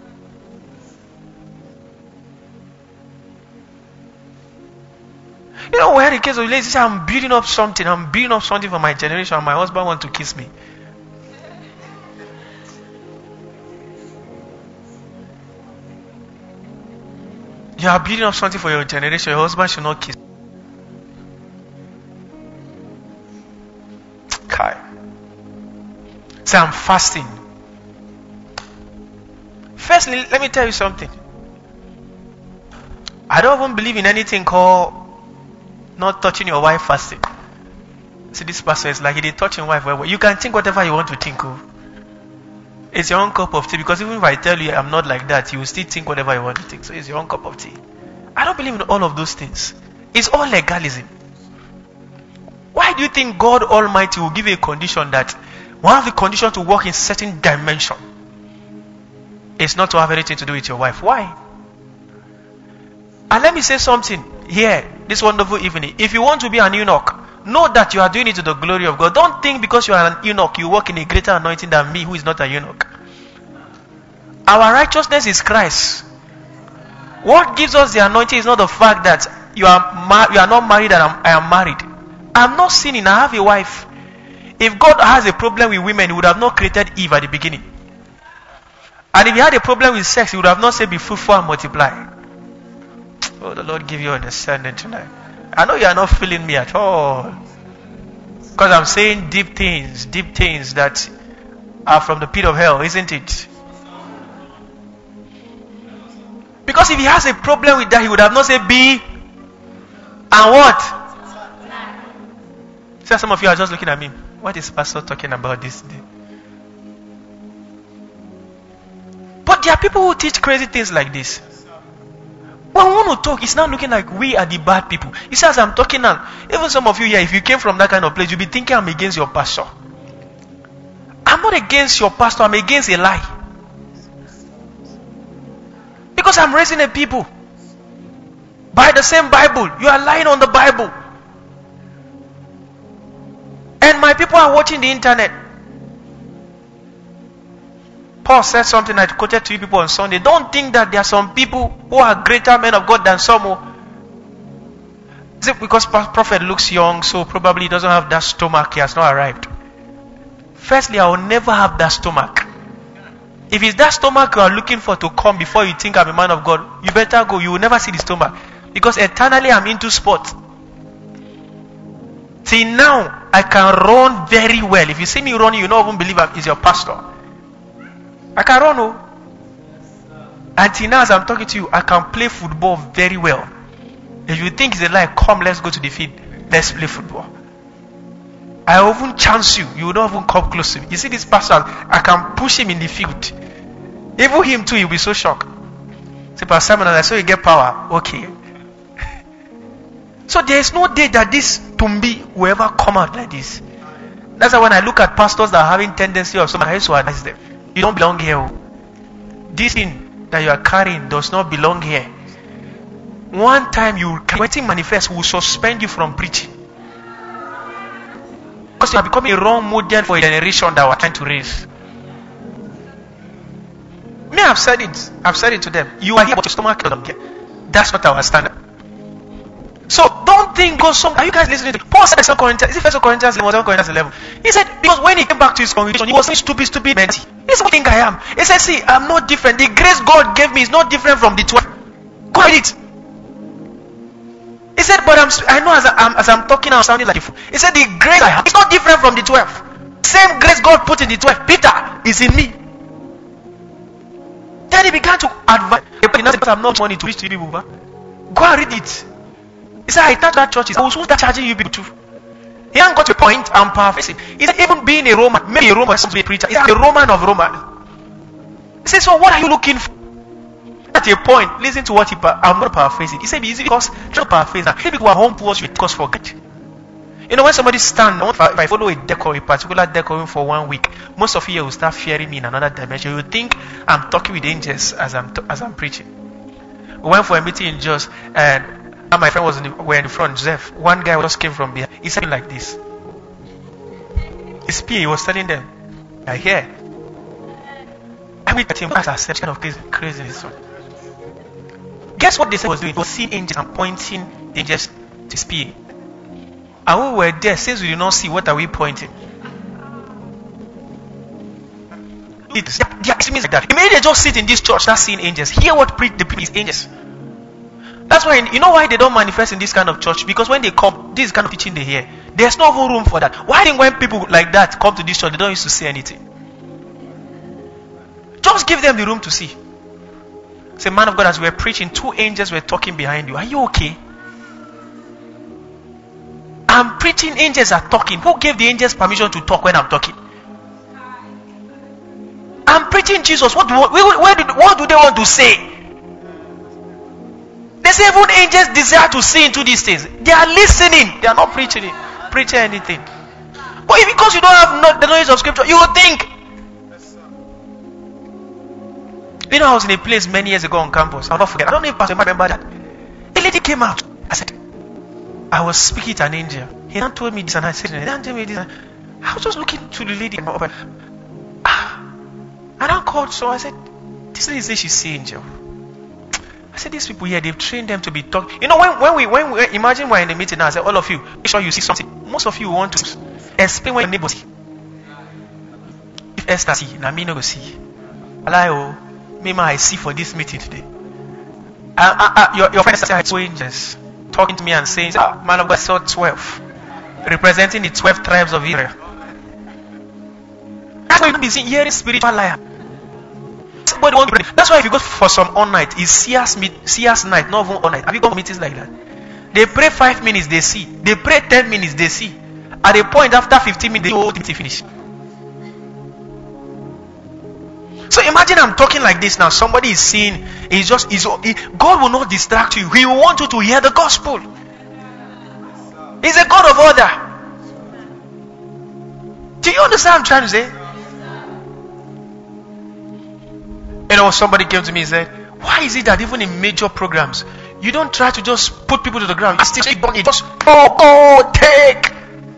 You know, we had a case of ladies say, I'm building up something, I'm building up something for my generation, and my husband wants to kiss me. You are building up something for your generation. Your husband should not kiss. Kai. Say, I'm fasting. Firstly, let me tell you something. I don't even believe in anything called not touching your wife fasting. See, this pastor is like he did touch your wife. Well, you can think whatever you want to think of. It's your own cup of tea. Because even if I tell you I'm not like that, you will still think whatever you want to think. So it's your own cup of tea. I don't believe in all of those things. It's all legalism. Why do you think God Almighty will give you a condition that one of the conditions to work in certain dimension is not to have anything to do with your wife? Why? And let me say something here this wonderful evening. If you want to be an eunuch, know that you are doing it to the glory of God. Don't think because you are an eunuch, you walk in a greater anointing than me who is not a eunuch. Our righteousness is Christ. What gives us the anointing is not the fact that you are mar- you are not married and I'm, I am married. I'm not sinning, I have a wife. If God has a problem with women, He would have not created Eve at the beginning. And if He had a problem with sex, He would have not said be fruitful and multiply. Oh, the Lord give you understanding tonight. I know you are not feeling me at all. Because I'm saying deep things, deep things that are from the pit of hell, isn't it? Because if He has a problem with that, He would have not said be and what? So some of you are just looking at me. What is Pastor talking about this day? But there are people who teach crazy things like this. When we want to talk, it's not looking like we are the bad people. You see, as I'm talking now, even some of you here, if you came from that kind of place, you'll be thinking I'm against your pastor. I'm not against your pastor, I'm against a lie. Because I'm raising a people by the same Bible. You are lying on the Bible. And my people are watching the internet. Paul said something I quoted to you people on Sunday. Don't think that there are some people who are greater men of God than some. Is it because prophet looks young, so probably he doesn't have that stomach, he has not arrived? Firstly, I will never have that stomach. If it's that stomach you are looking for to come before you think I'm a man of God, you better go. You will never see the stomach. Because eternally I'm into sport. Till now, I can run very well. If you see me running, you don't even believe I'm, it's your pastor. I can run, oh. Until now, as I'm talking to you, I can play football very well. If you think it's a lie, come, let's go to the field. Let's play football. I will even chance you. You will not even come close to me. You see this pastor, I can push him in the field. Even him too, he'll be so shocked. Say, Pastor Simon, I saw you get power. Okay. So there is no day that this tumbi will ever come out like this. That's why when I look at pastors that are having tendency of someone, I used to advise them. You don't belong here. This thing that you are carrying does not belong here. One time you waiting manifest will suspend you from preaching. Because you are becoming a wrong model for a generation that we are trying to raise. Me, I've said it. I've said it to them. You are here, but your stomach doesn't care. That's not our standard. So don't think go some. Are you guys listening to Paul said Second Corinthians? Is it First Corinthians eleven? Second Corinthians eleven. He said because when he came back to his congregation, he was saying stupid, stupid men. This is what I think I am. He said, see, I'm not different. The grace God gave me is not different from the twelve. Go read it. He said, but I'm, I know as, I, I'm, as I'm talking, I'm sounding like a fool. He said, the grace I have is not different from the twelve. Same grace God put in the twelve. Peter is in me. Then he began to advise. I'm not money to reach to you people. Go and read it. He said, I thought that church is I was supposed to start charging you people too. He hasn't got to a point, I'm paraphrasing. He said, even being a Roman, maybe a Roman is supposed to be a preacher. He's a Roman of Roman. He said, so what are you looking for? At a point, listen to what he, I'm not paraphrasing. He said, it's easy because, just paraphrase now. People are home towards you because forget. You know, when somebody stand, if I follow a decor, a particular decor for one week, most of you will start fearing me in another dimension. You will think I'm talking with angels as I'm, as I'm preaching. We went for a meeting in Jos, and and my friend was in the, were in the front, Joseph. One guy just came from behind. He said like this. His P A, he was telling them, I hear. I mean, at him, as I said, kind of crazy, crazy this one. Guess what they said was doing? He was seeing angels and pointing angels to his P A. And we were there, since we did not see, what are we pointing? It's, they are like that. Immediately they just sit in this church, start seeing angels. Hear what preach the people is angels. That's why, you know why they don't manifest in this kind of church? Because when they come, this kind of teaching they hear, there's no even room for that. Why think when people like that come to this church, they don't used to say anything? Just give them the room to see. Say, man of God, as we were preaching, two angels were talking behind you. Are you okay? I'm preaching, angels are talking. Who gave the angels permission to talk when I'm talking? I'm preaching Jesus. What do, where, where do, what do they want to say? They say even angels desire to see into these things. They are listening. They are not preaching it, preaching anything. But if because you don't have no, the knowledge of scripture, you will think. You know, I was in a place many years ago on campus. I'll not forget. I don't know if Pastor remember that. A lady came out. I said, I was speaking to an angel. He now told me this and I said, he now told me this. I was just looking to the lady. Ah. And I called, so I said, this lady says she's the angel. I said, these people here, they've trained them to be talking. You know, when, when we, when we, imagine we're in a meeting now, I said, all of you, make sure you see something. Most of you want to explain what your neighbor see. If Esther see, now me no go see. Allow me, I see for this meeting today. Uh, uh, uh, your, your friends are two angels talking to me and saying, ah, man of God, saw twelve, representing the twelve tribes of Israel. That's why you don't be seeing hearing spiritual liar. Somebody want to pray. That's why if you go for some all night, it's seers meet, seers night, not even all night. Have you gone to meetings like that? They pray five minutes, they see. They pray ten minutes, they see. At a point after fifteen minutes, they whole thing finish. So imagine I'm talking like this now. Somebody is seeing. He's just. He's, he, God will not distract you. He will want you to hear the gospel. He's a God of order. Do you understand what I'm trying to say? You know, somebody came to me and said, why is it that even in major programs, you don't try to just put people to the ground? You still just, oh, oh, take.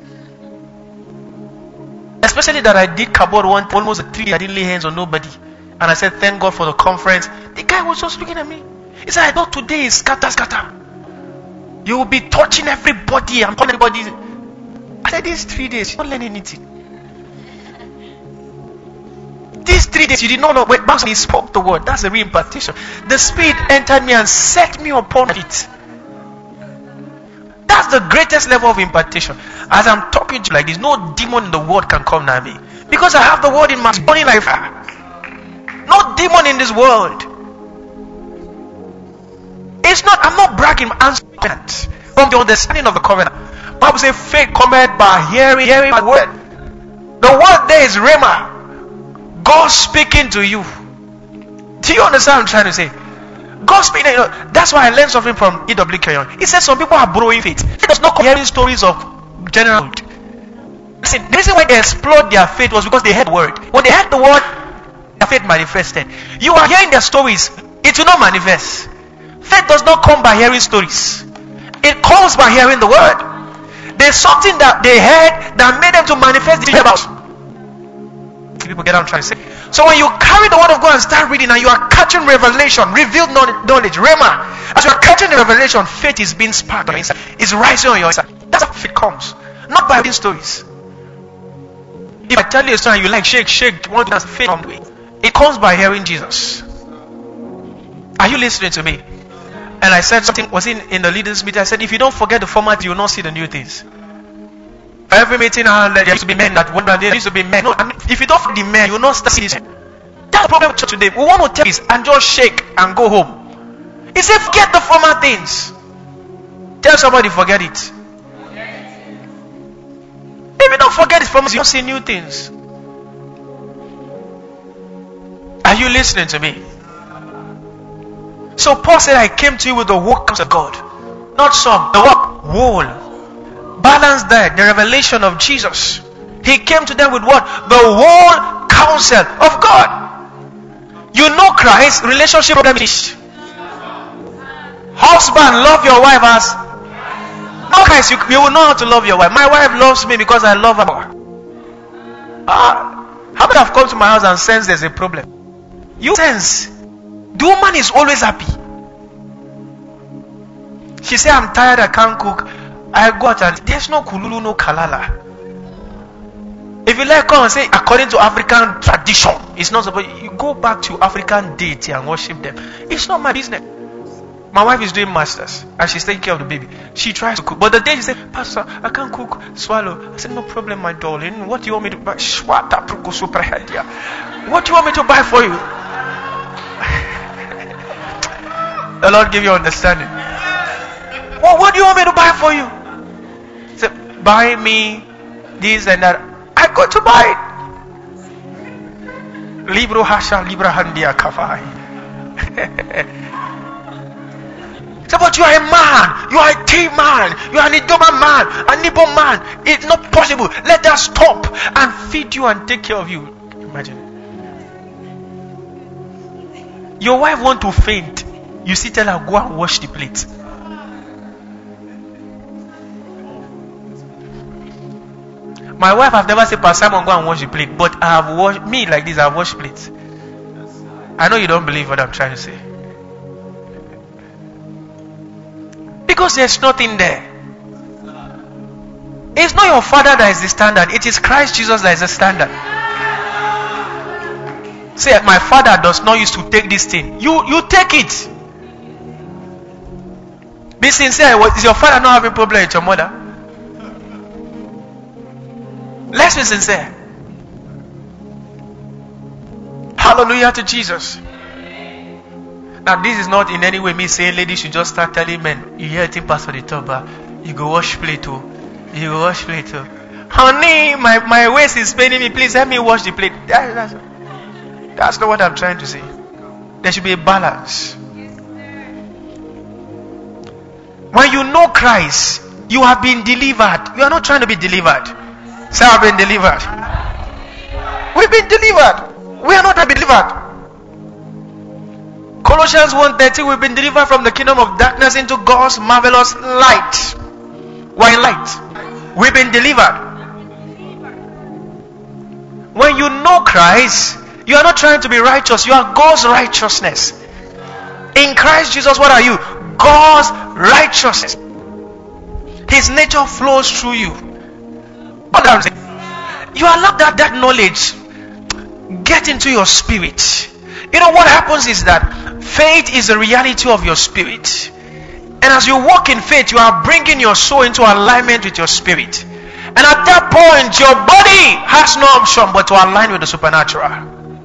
Especially that I did cardboard one, almost a three, I didn't lay hands on nobody. And I said, thank God for the conference. The guy was just looking at me. He said, I thought today is scatter, scatter. You will be touching everybody and calling everybody. I said, these three days, you don't learn anything. These three days, you did not know. When he spoke the word, that's the real impartation. The Spirit entered me and set me upon it. That's the greatest level of impartation. As I'm talking to you like this, no demon in the world can come near me. Because I have the word in my body like fire. No demon in this world. It's not, I'm not bragging, I'm speaking from the understanding of the covenant. Bible says faith cometh by hearing, hearing my word. The word there is Rhema. God speaking to you. Do you understand what I'm trying to say? God speaking. You know, that's why I learned something from E W Kenyon. He said some people are borrowing faith. He does not come hearing stories of general. Listen, the reason why they explored their faith was because they heard the word. When they heard the word, their faith manifested. You are hearing their stories, it will not manifest. Faith does not come by hearing stories. It comes by hearing the word. There's something that they heard that made them to manifest the about. People get what I'm trying to say. So when you carry the word of God and start reading and you are catching revelation, revealed knowledge, Rhema, as you are catching the revelation, faith is being sparked on your inside. It's rising on your inside. That's how faith comes. Not by reading stories. If I tell you a story and you like shake, shake, you want to faith from me. It comes by hearing Jesus. Are you listening to me? And I said something, was in, in the leaders meeting, I said, if you don't forget the format, you will not see the new things. Every meeting, uh, there used to be men that wonder, there used to be men. No, if you don't forget the men, you will not start seeing this. That's the problem with church today. We want to tell this and just shake and go home. He said, forget the former things. Tell somebody, forget it. If you don't forget it from us, you don't see new things. Are you listening to me? So Paul said, I came to you with the works of God. Not some, the what? Whole. Balance that, the revelation of Jesus. He came to them with what? The whole counsel of God. You know Christ, relationship problem is. Husband, love your wife as. No Christ, you, you will know how to love your wife. My wife loves me because I love her more. Ah, how many have come to my house and sense there's a problem? You sense. The woman is always happy. She say, I'm tired, I can't cook. I go out and there's no kululu, no kalala. If you like, come and say, according to African tradition, it's not supposed. You go back to African deity and worship them. It's not my business. My wife is doing masters and she's taking care of the baby. She tries to cook. But the day she said, Pastor, I can't cook, swallow. I said, no problem, my darling. What do you want me to buy? What do you want me to buy for you? The Lord give you understanding. Well, what do you want me to buy for you? He said, buy me this and that. I got to buy it. Libro hasha, libra handia kafai. So, but you are a man, you are a team man, you are an Idoma man, a Nibo man. It's not possible. Let us stop and feed you and take care of you. Imagine. Your wife want to faint. You see, tell her, go and wash the plate. My wife have never said, Pastor Simon, go and wash the plate. But I have washed, me like this, I have washed plates. I know you don't believe what I'm trying to say. Because there's nothing there. It's not your father that is the standard. It is Christ Jesus that is the standard. Say, my father does not used to take this thing. You you take it. Be sincere. Is your father not having a problem with your mother? Let's be sincere. Hallelujah to Jesus. Now, this is not in any way me saying ladies should just start telling men, you hear it pass for the top, uh, you go wash plate too. You go wash plate too. Honey, my, my waist is paining me. Please help me wash the plate. That, that's, that's not what I'm trying to say. There should be a balance. When you know Christ, you have been delivered. You are not trying to be delivered. Say, I've been delivered. We've been delivered. We are not to be delivered. Colossians one thirty, we've been delivered from the kingdom of darkness into God's marvelous light. Why light? We've been delivered. When you know Christ, you are not trying to be righteous. You are God's righteousness. In Christ Jesus, what are you? God's righteousness. His nature flows through you. What I'm saying? You allow that, that knowledge get into your spirit. You know what happens is that faith is the reality of your spirit. And as you walk in faith, you are bringing your soul into alignment with your spirit. And at that point, your body has no option but to align with the supernatural.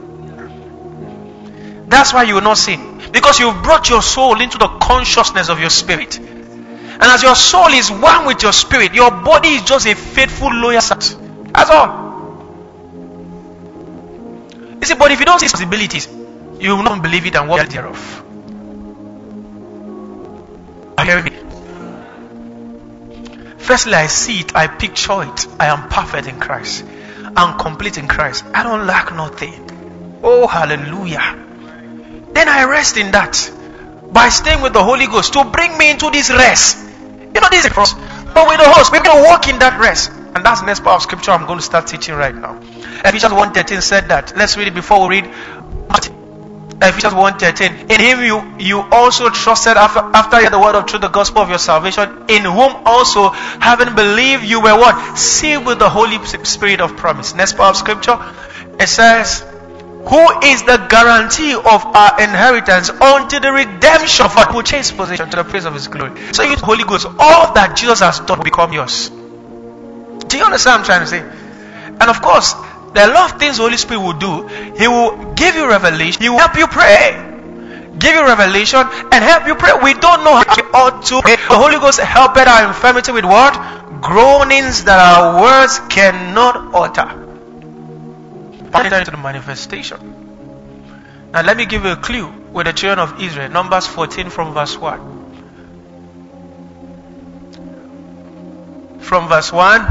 That's why you will not sin. Because you've brought your soul into the consciousness of your spirit. And as your soul is one with your spirit, your body is just a faithful, loyal servant. That's all. You see, but if you don't see possibilities, you will not believe it and walk thereof. Are you hearing me? Firstly, I see it, I picture it. I am perfect in Christ. I'm complete in Christ. I don't lack nothing. Oh, hallelujah. Then I rest in that by staying with the Holy Ghost to bring me into this rest. You know, this is cross. But with the host, we're going to walk in that rest. And that's the next part of scripture I'm going to start teaching right now. Ephesians one thirteen said that. Let's read it before we read Ephesians one thirteen. In him you, you also trusted after, after you heard the word of truth, the gospel of your salvation, in whom also, having believed, you were what? Sealed with the Holy Spirit of promise. Next part of scripture, it says, who is the guarantee of our inheritance unto the redemption of our purchased possession to the praise of his glory. So you, Holy Ghost, all that Jesus has done will become yours. Do you understand what I'm trying to say? And of course, there are a lot of things the Holy Spirit will do. He will give you revelation. He will help you pray. Give you revelation and help you pray. We don't know how we ought to pray. The Holy Ghost helped our infirmity with what? Groanings that our words cannot utter. Enter into the manifestation. Now let me give you a clue with the children of Israel. Numbers fourteen from verse one. From verse one.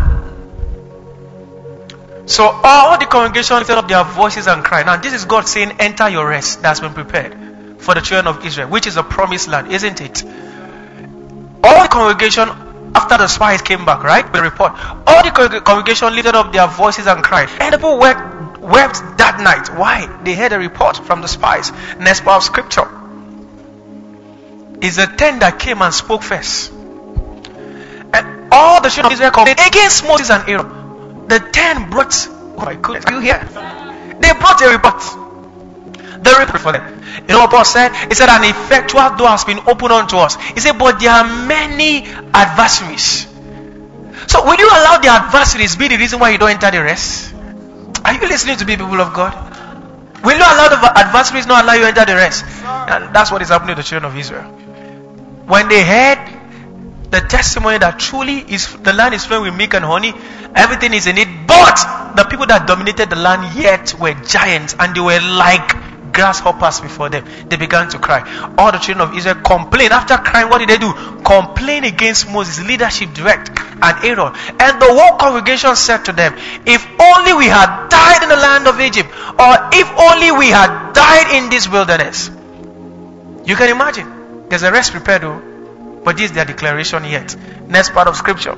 So all the congregation lifted up their voices and cried. Now this is God saying, enter your rest that's been prepared for the children of Israel, which is a promised land, isn't it? All the congregation, after the spies came back, right, with a report, all the congregation lifted up their voices and cried. And the people wept, wept that night. Why? They heard a report from the spies. Next part of scripture is the ten that came and spoke first. And all the children of Israel complained against Moses and Aaron. The ten brought, oh my goodness, are you here? They brought a report. The reproof for them. You know what Paul said? He said, an effectual door has been opened unto us. He said, but there are many adversaries. So will you allow the adversaries be the reason why you don't enter the rest? Are you listening to me, people of God? Will you allow the adversaries not allow you to enter the rest? And that's what is happening to the children of Israel. When they heard the testimony that truly is the land is flowing with milk and honey, everything is in it, but the people that dominated the land yet were giants, and they were like grasshoppers before them. They began to cry. All the children of Israel complained. After crying, what did they do? Complain against Moses, leadership direct, and Aaron. And the whole congregation said to them, if only we had died in the land of Egypt, or if only we had died in this wilderness. You can imagine. There's a rest prepared though, but this is their declaration yet. Next part of scripture.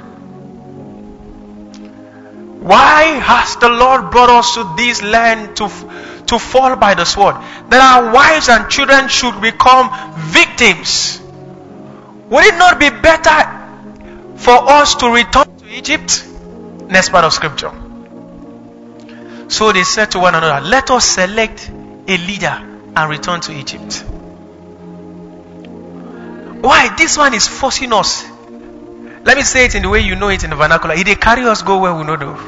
Why has the Lord brought us to this land to, to fall by the sword? That our wives and children should become victims. Would it not be better for us to return to Egypt? Next part of scripture. So they said to one another, let us select a leader and return to Egypt. Why? This one is forcing us. Let me say it in the way you know it in the vernacular. If they carry us go where we know do.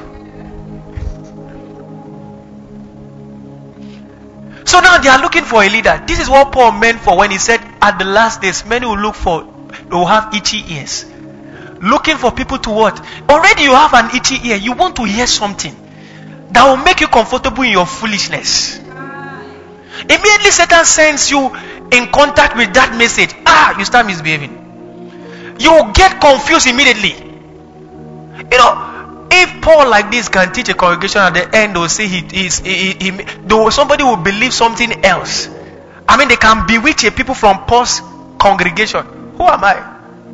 So now they are looking for a leader. This is what Paul meant for when he said, at the last days, many will look for, will have itchy ears. Looking for people to what? Already you have an itchy ear. You want to hear something that will make you comfortable in your foolishness. Immediately Satan sends you in contact with that message. Ah, you start misbehaving. You will get confused immediately. You know, if Paul like this can teach a congregation at the end, they will say he is he, he, he, he, somebody will believe something else. I mean, they can bewitch a people from Paul's congregation. Who am I?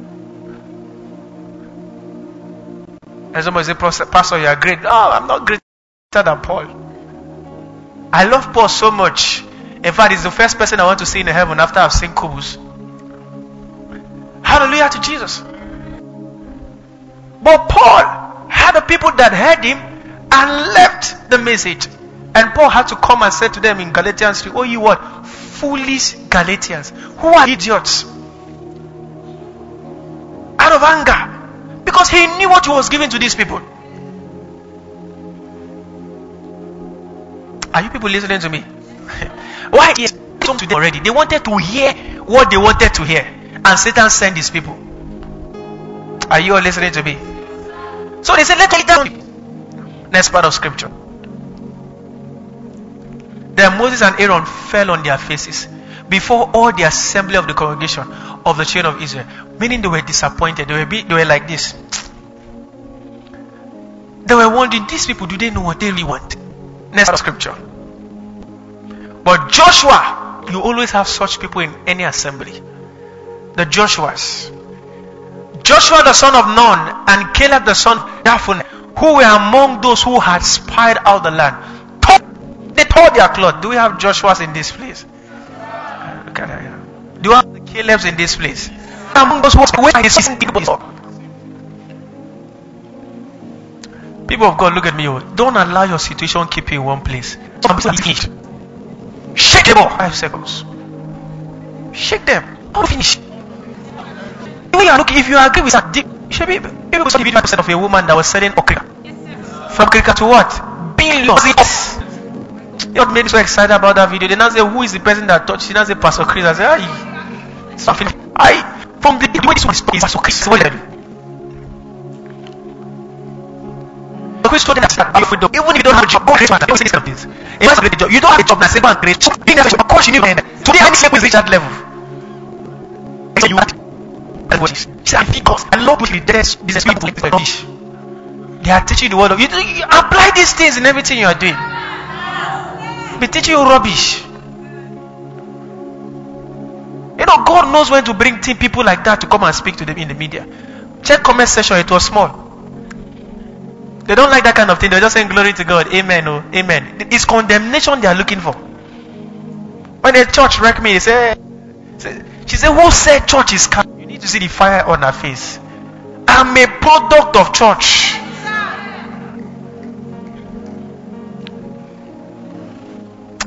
And somebody say, Pastor, you are great. Oh, I'm not greater than Paul. I love Paul so much. In fact, he's the first person I want to see in heaven after I've seen Kobus. Hallelujah to Jesus. But Paul had the people that heard him and left the message. And Paul had to come and say to them in Galatians three, oh, you what? Foolish Galatians. Who are idiots? Out of anger. Because he knew what he was giving to these people. Are you people listening to me? Why? He come to them already. They wanted to hear what they wanted to hear. And Satan sent his people. Are you all listening to me? So they said, let's take down. Next part of scripture. Then Moses and Aaron fell on their faces before all the assembly of the congregation of the children of Israel. Meaning they were disappointed. They were, be, they were like this. They were wondering, these people, do they know what they really want? Next part of scripture. But Joshua, you always have such people in any assembly. The Joshuas. Joshua the son of Nun and Caleb the son of Jephunneh, who were among those who had spied out the land, tore, they tore their cloth. Do we have Joshuas in this place? Look at that. Do we have the Calebs in this place? Among those who were people. People of God, look at me. Don't allow your situation keep you in one place. Shake them off. Five seconds. Shake them. Don't finish. Look, if you agree with that, should be maybe saw the video of a woman that was selling okra. Yes, from okra to what? Billions. Yes. You know what made me so excited about that video? They now say, who is the person that touched? She now say, Pastor Chris. I say, aye. Something. I from the way this one is Pastor Chris. What did I do? The Chris told them that even if you don't have a job, go create one. Don't say this kind of things. If you have a job, you don't have a job. Now say go and create. Of course, you need to end. Today, how many people reach that level? You want. She said, because I love with this business people like this. They are teaching the word of you, you apply these things in everything you are doing. Be teaching you rubbish. You know, God knows when to bring team people like that to come and speak to them in the media. Check comment section, it was small. They don't like that kind of thing. They're just saying glory to God. Amen. Oh, amen. It's condemnation they are looking for. When the church wreck me, they say, she said, who said church is coming? You need to see the fire on her face. I'm a product of church.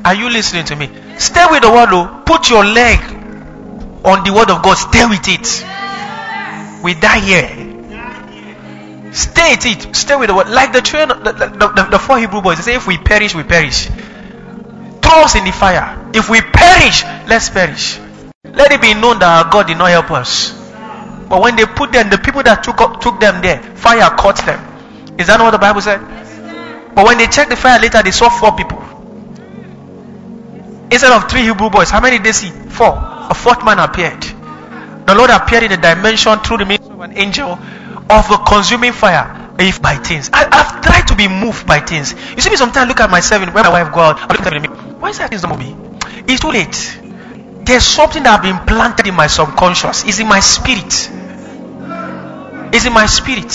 Are you listening to me? Stay with the word, oh. Put your leg on the word of God. Stay with it. We die here. Stay with it. Stay with the word. Like the train, the, the, the, the four Hebrew boys, they say, if we perish, we perish. Throw us in the fire. If we perish, let's perish. Let it be known that our God did not help us. But when they put them, the people that took up, took them there, fire caught them. Is that not what the Bible said? But when they checked the fire later, they saw four people. Instead of three Hebrew boys, how many did they see? Four. A fourth man appeared. The Lord appeared in a dimension through the ministry of an angel of a consuming fire. If by things, I, I've tried to be moved by things. You see me sometimes look at myself when my wife go out. I'm looking at me. Why is that things not me? It's too late. There's something that have been planted in my subconscious. It's in my spirit. It's in my spirit.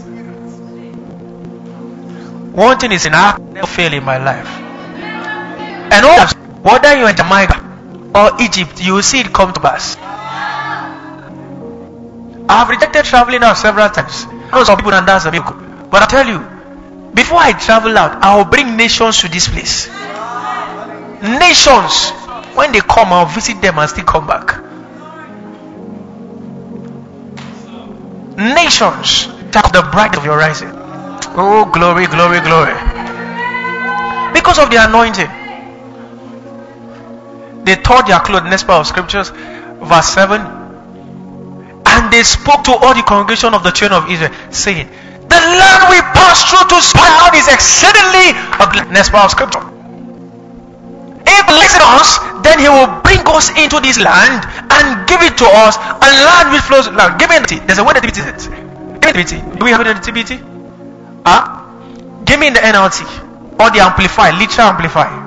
One thing is in I never fail in my life. And all whether you're in Jamaica or Egypt, you will see it come to pass. I've rejected traveling out several times. I know some people and that's a miracle. But I tell you, before I travel out, I will bring nations to this place. Nations. When they come, I'll visit them and still come back. Nations. Tap the brightness of your rising. Oh, glory, glory, glory. Because of the anointing. They tore their clothes, next part of scriptures, verse seven. And they spoke to all the congregation of the children of Israel, saying, the land we passed through to spy out is exceedingly ugly. Next part of scripture. If blessing us, then he will bring us into this land and give it to us, a land which flows. Now, give me the T. There's a word that is it. Give me the T. Do we have it in the T B T? Huh? Give me in the N L T or the Amplify, literal Amplify.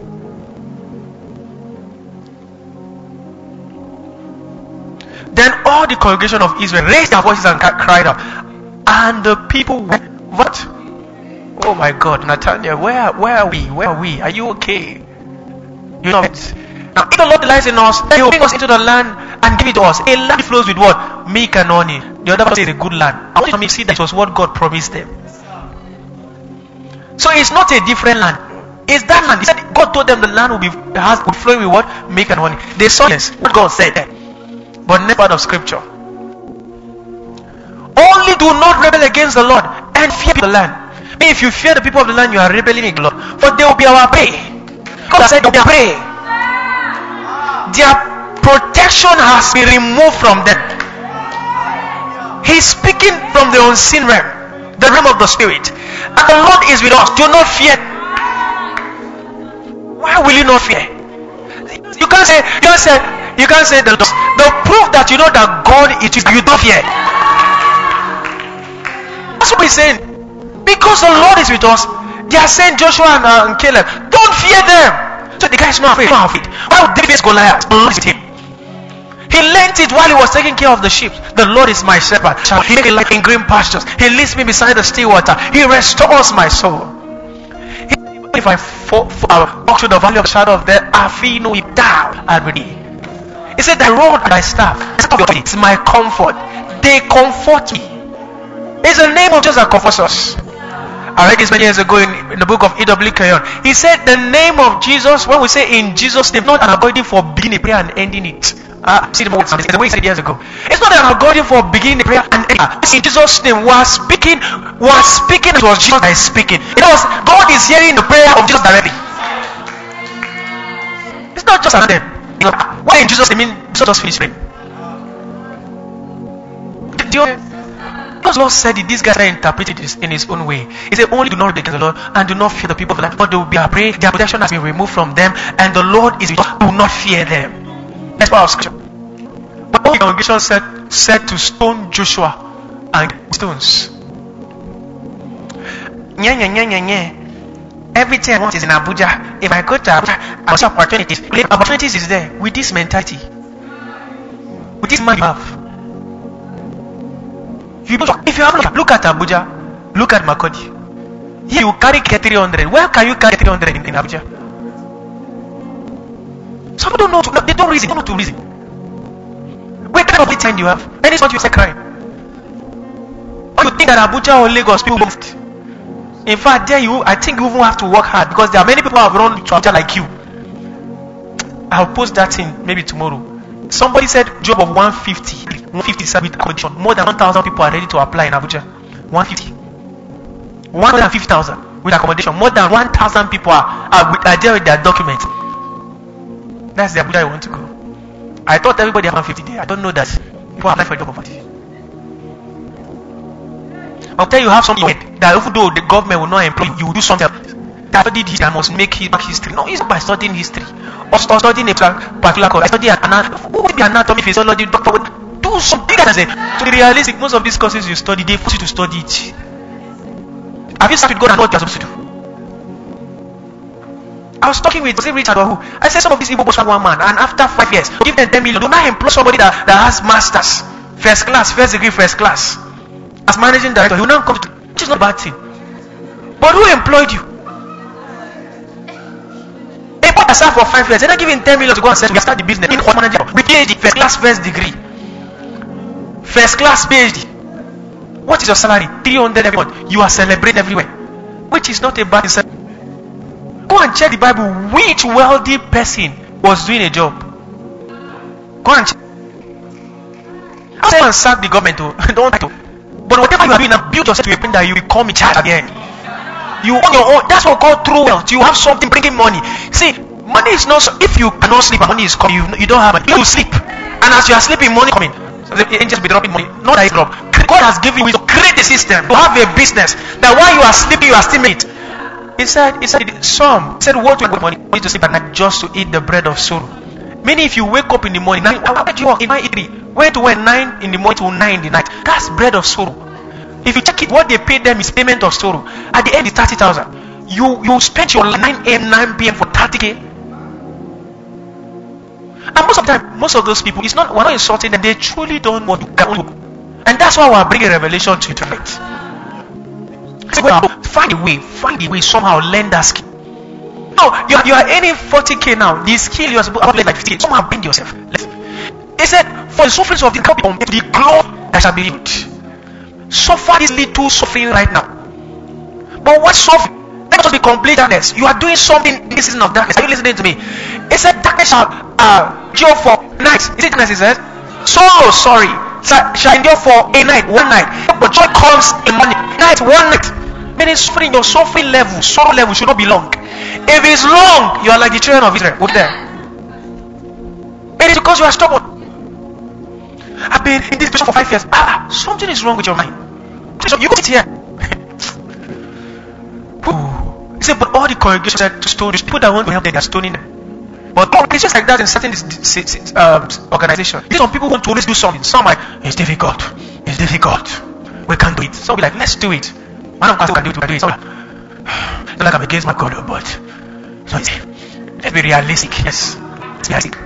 Then all the congregation of Israel raised their voices and cried out, and the people went, what? Oh my God, Nathaniel, where, where are we? Where are we? Are you okay? You know it. Now, if the Lord delights in us, then He will bring us into the land and give it to us. A land flows with what? Milk and honey. The other one says a good land. I want you to see that it was what God promised them. So it's not a different land. It's that land. He said God told them the land will be has would flow with what? Milk and honey. They saw this, what God said there. But never part of scripture. Only do not rebel against the Lord and fear the land. If you fear the people of the land, you are rebelling against the Lord. For they will be our prey. God said they will be our prey. Their protection has been removed from them. He's speaking from the unseen realm, the realm of the spirit. And the Lord is with us. Do not fear. Why will you not fear? You can't say, you can't say, you can't say the, the proof that you know that God is, you don't fear. That's what he's saying. Because the Lord is with us, they are saying Joshua and, uh, and Caleb, don't fear them. So the guy is not afraid. Not afraid. Why would David face Goliath? The Lord is with him. He learned it while he was taking care of the sheep. The Lord is my shepherd. He makes me lie in green pastures. He leads me beside the still water. He restores my soul. He, if I fall, fall, walk through the valley of the shadow of death, I feel no down already. He said, "Thy rod and thy staff, it's my comfort. They comfort me." It's the name of Jesus that comforts us. I read this many years ago in, in the book of E W Kenyon. He said the name of Jesus, when we say in Jesus' name, not an algorithm for beginning a prayer and ending it. Uh, see the words, it's the way he said years ago. It's not an algorithm for beginning a prayer and ending it. In Jesus' name, we are speaking, we are speaking, it was Jesus that is speaking. It was God is hearing the prayer of Jesus directly. It's not just an name. You know, why in Jesus' name, Jesus just finished praying. Do you Because Lord said it, this guy interpreted it in his own way. He said, only do not rebel against the Lord and do not fear the people of the land, but they will be afraid. Their protection has been removed from them, and the Lord is with us. Do not fear them. That's part of scripture. But all the congregation said, said to stone Joshua and stones. Nye, nye, nye, nye, nye. Everything I want is in Abuja. If I go to Abuja, I will see opportunities. Opportunities is there with this mentality. With this man you have. If you have look, look at Abuja, look at Makodi. Here you carry three hundred. Where can you carry three hundred in, in Abuja? Some people don't know. To, no, they don't reason. They don't know to reason. What kind of time you have? And it's what you say crying. Or you think that Abuja or Lagos people moved? In fact, there you, I think you even have to work hard because there are many people who have run to Abuja like you. I'll post that thing maybe tomorrow. Somebody said job of one fifty. one fifty with accommodation. More than one thousand people are ready to apply in Abuja. one fifty. one hundred fifty thousand with accommodation. More than one thousand people are, are, with, are there with their documents. That's the Abuja I want to go. I thought everybody had one fifty there. I don't know that people apply for a job of one fifty. I'll tell you, have something that even though the government will not employ you, you will do something that studied history. I must make history. No, it's not by studying history or studying a particular course. I study anatomy. Who will be anatomy, physiology, doctor? Do something. To be realistic, most of these courses you study, they force you to study it. Have you started God and what you're supposed to do? I was talking with, was it Richard or who? I said some of these people was one man, and after five years, give them ten million. Do not employ somebody that, that has masters, first class, first degree, first class. As managing director, you will not come to, which is not a bad thing. But who employed you? A boy that served for five years, they're not giving ten million to go and say, we start the business. In one manager, with PhD, first class, first degree. First class PhD. What is your salary? three hundred every month. You are celebrating everywhere. Which is not a bad thing. Go and check the Bible. Which wealthy person was doing a job? Go and check. I say and sack the government. Don't like to. But whatever you are doing now, build yourself to a point that you become in charge again. You own your own. That's what God through wealth. You have something bringing money. See, money is not. If you cannot sleep, money is coming. You, you don't have money. You sleep, and as you are sleeping, money coming. So the angels be dropping money. Not that it drop. God has given you wisdom. Create a system to have a business that while you are sleeping, you are still made. He said, he said, some he said, what to money? Money to sleep at night just to eat the bread of sorrow. Meaning, if you wake up in the morning, nine, where do you work? In nine three, where to when nine in the morning to nine in the night? That's bread of sorrow. If you check it, what they pay them is payment of sorrow. At the end, it's thirty thousand. You you spend your nine a m, nine p m for thirty k. And most of the time, most of those people, it's not we're not insulting them. They truly don't want to go. And that's why we're bringing revelation to you tonight. So find a way, find a way somehow learn that skill. No, you are, you are earning forty k now. The skill you are supposed to play like fifty k. Somehow bring yourself. He said, for the sufferings of the people, the glory that shall be revealed. Suffer this little suffering right now. But what suffering? Let us be complete darkness. You are doing something in this season of darkness. Are you listening to me? It said darkness shall uh, endure for nights. Is it darkness? It says sorrow, sorry, shall endure for a night, one night. But joy comes in morning. Night, one night. Meaning suffering, your suffering level, sorrow level should not be long. If it's long, you are like the children of Israel. Go there. It is because you are stubborn. I've been in this position for five years. Ah, something is wrong with your mind. So you go sit here. He said, but all the congregations said to stone, people that want to help them, they are stoning them. But it's just like that in certain uh, organizations. Some people want to always do something. Some are like, it's difficult. It's difficult. We can't do it. Some be like, let's do it. Man of God can do it. We can do it. Some like, it's not like I'm against my God, but so let's be realistic. Yes. Let's be realistic.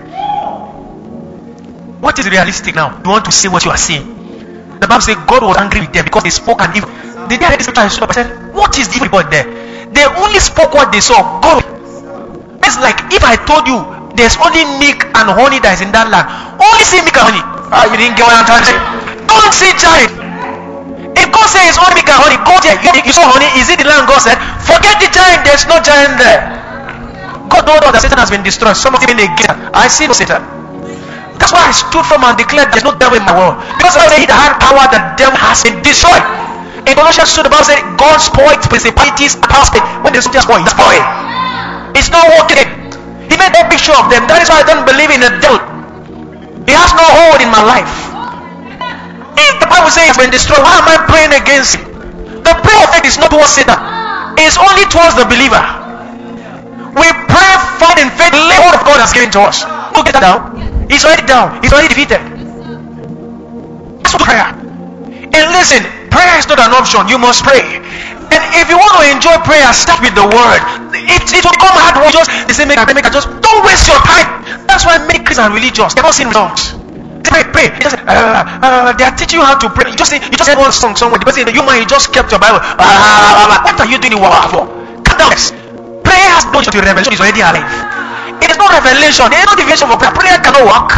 What is realistic now? You want to say what you are saying. The Bible says God was angry with them because they spoke an evil. They did this scripture. I said, what is the evil report there? They only spoke what they saw. God. It's like if I told you there's only milk and honey that is in that land. Only see milk and honey. Ah, you didn't get what I'm trying to say. Don't see giant. If God says it's only milk and honey, go there. You, you saw honey. Is it the land God said? Forget the giant. There's no giant there. God knows that Satan has been destroyed. Some of you in the gate. I see no Satan. That's why I stood firm and declared there's no devil in my world. Because I said the hand power the devil has been destroyed. In Colossians two, the Bible said God spoiled principalities and powers. When there's something spoiled, it's spoiled. It's not working. He made no picture of them. That is why I don't believe in the devil. He has no hold in my life. If the Bible says it's been destroyed, why am I praying against him? The prayer of faith is not towards Satan. It's only towards the believer. We pray, fight in faith, lay hold of God has given to us. Look at that down. He's already down. He's already defeated. That's what prayer. And listen, prayer is not an option. You must pray. And if you want to enjoy prayer, start with the word. It, it will come hard. Just they say, make, make, just don't waste your time. That's why many Christians are religious. They're not seeing results. They pray, pray. They, just, uh, uh, they are teaching you how to pray. You just you just said one song somewhere. The person in the human, you just kept your Bible. Uh, what are you doing for? Calm down. Prayer has no to revelation. Is already alive. It is not revelation. There is no deviation for prayer. Prayer cannot work.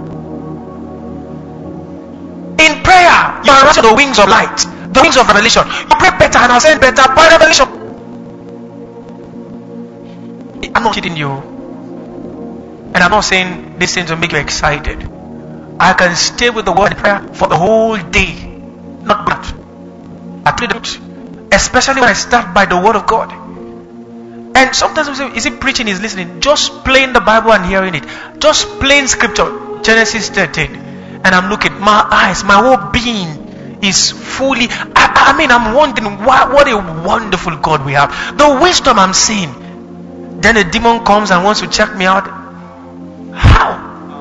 In prayer, you are rising the wings of light, the wings of revelation. You pray better and ascend better by revelation. I'm not kidding you. And I'm not saying this thing to make you excited. I can stay with the word and prayer for the whole day. Not that. I don't. Especially when I start by the word of God. And sometimes we say, is it preaching, is listening? Just playing the Bible and hearing it. Just plain scripture. Genesis thirteen. And I'm looking, my eyes, my whole being is fully, I, I mean, I'm wondering, what, what a wonderful God we have. The wisdom I'm seeing. Then a demon comes and wants to check me out. How?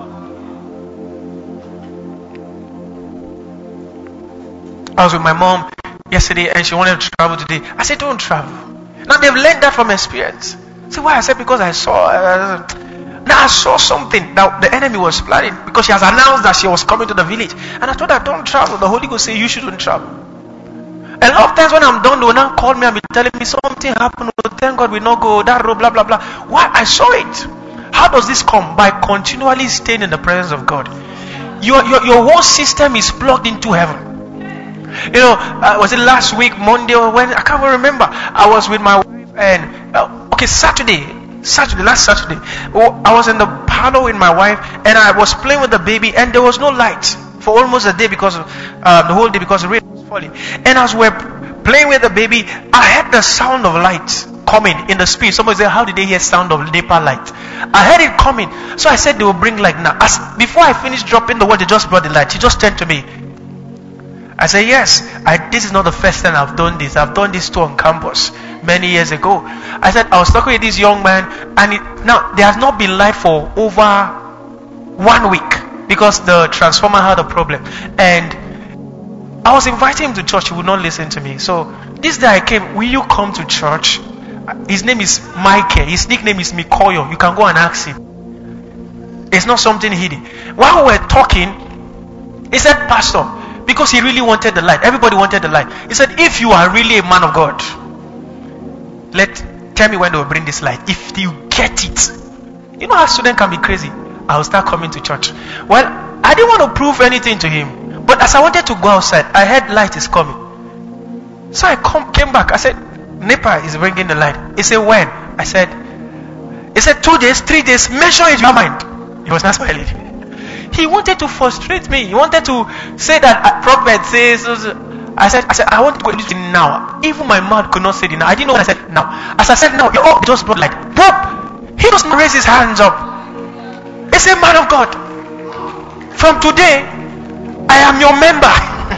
I was with my mom yesterday and she wanted to travel today. I said, don't travel. Now they've learned that from experience. See why? I said, because I saw uh, now I saw something that the enemy was planning, because she has announced that she was coming to the village. And I told her, don't travel. The Holy Ghost said, you shouldn't travel. A lot of times when I'm done, they will now call me and be telling me something happened. Oh, thank God we not go that road, blah, blah, blah. Why? I saw it. How does this come? By continually staying in the presence of God. Your, your, your whole system is plugged into heaven. You know, uh, was it last week, Monday or when? I can't even remember. I was with my wife and, uh, okay, Saturday. Saturday, last Saturday, I was in the parlor with my wife and I was playing with the baby and there was no light for almost a day because of uh, the whole day because the rain was falling. And as we're playing with the baby, I heard the sound of light coming in the spirit. Somebody said, how did they hear sound of NEPA light? I heard it coming. So I said they will bring light now. As before I finished dropping the word, they just brought the light. She just turned to me. I said, yes, I, this is not the first time I've done this. I've done this too on campus many years ago. I said, I was talking with this young man, and it, now there has not been light for over one week because the transformer had a problem. And I was inviting him to church. He would not listen to me. So this day I came, will you come to church? His name is Michael. His nickname is Mikoyo. You can go and ask him. It's not something hidden. While we were talking, he said, Pastor, because he really wanted the light. Everybody wanted the light. He said, if you are really a man of God, let tell me when they will bring this light. If you get it. You know how students can be crazy. I will start coming to church. Well, I didn't want to prove anything to him. But as I wanted to go outside, I heard light is coming. So I come, came back. I said, NEPA is bringing the light. He said, when? I said, he said, two days, three days. Measure it in your mind. He was not smiling. He wanted to frustrate me. He wanted to say that a prophet says. I said, I said, I want to go do it now. Even my mouth could not say it now. I didn't know what I said now. As I said now, oh, it just brought like, boop. He doesn't raise his hands up. He said, man of God, from today, I am your member.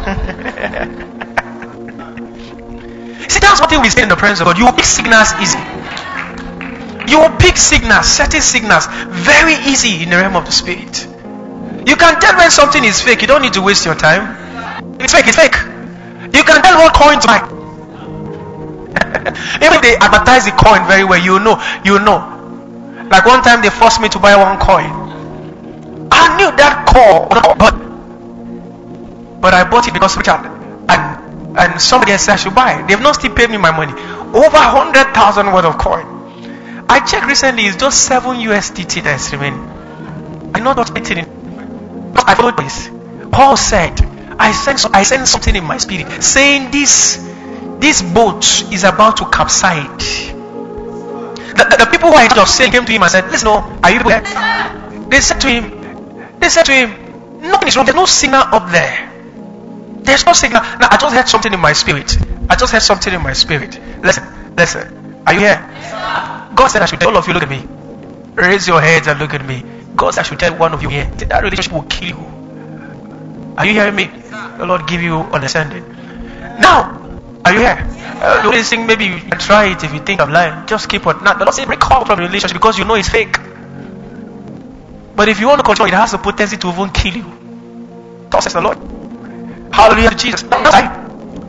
See, that's what we say in the presence of God. You will pick signals easy. You will pick signals, certain signals, very easy in the realm of the spirit. You can tell when something is fake. You don't need to waste your time. It's fake, it's fake. You can tell what coin to buy. Even if they advertise the coin very well, you know, you know. Like one time they forced me to buy one coin. I knew that coin, but but I bought it because Richard and and somebody else said I should buy. They've not still paid me my money. Over hundred thousand worth of coin. I checked recently. It's just seven U S D T that's remaining. I'm not waiting in. I followed this. Paul said, I sense I sense something in my spirit saying this this boat is about to capsize. The, the, the people who are in charge of sailing came to him and said, listen, no, are you there? They said to him, they said to him, nothing is wrong, there's no signal up there. There's no signal. Now I just heard something in my spirit. I just heard something in my spirit. Listen, listen. Are you here? God said I should tell all of you, look at me. Raise your heads and look at me. God said I should tell one of you here, that relationship will kill you. Are you hearing me? The Lord give you understanding. Now, are you here? Uh, the only thing, maybe you can try it if you think I'm lying. Just keep on. Now, the Lord said break off from the relationship because you know it's fake. But if you want to control, it has the potency to even kill you. Thus says the Lord. Hallelujah to Jesus. Huh?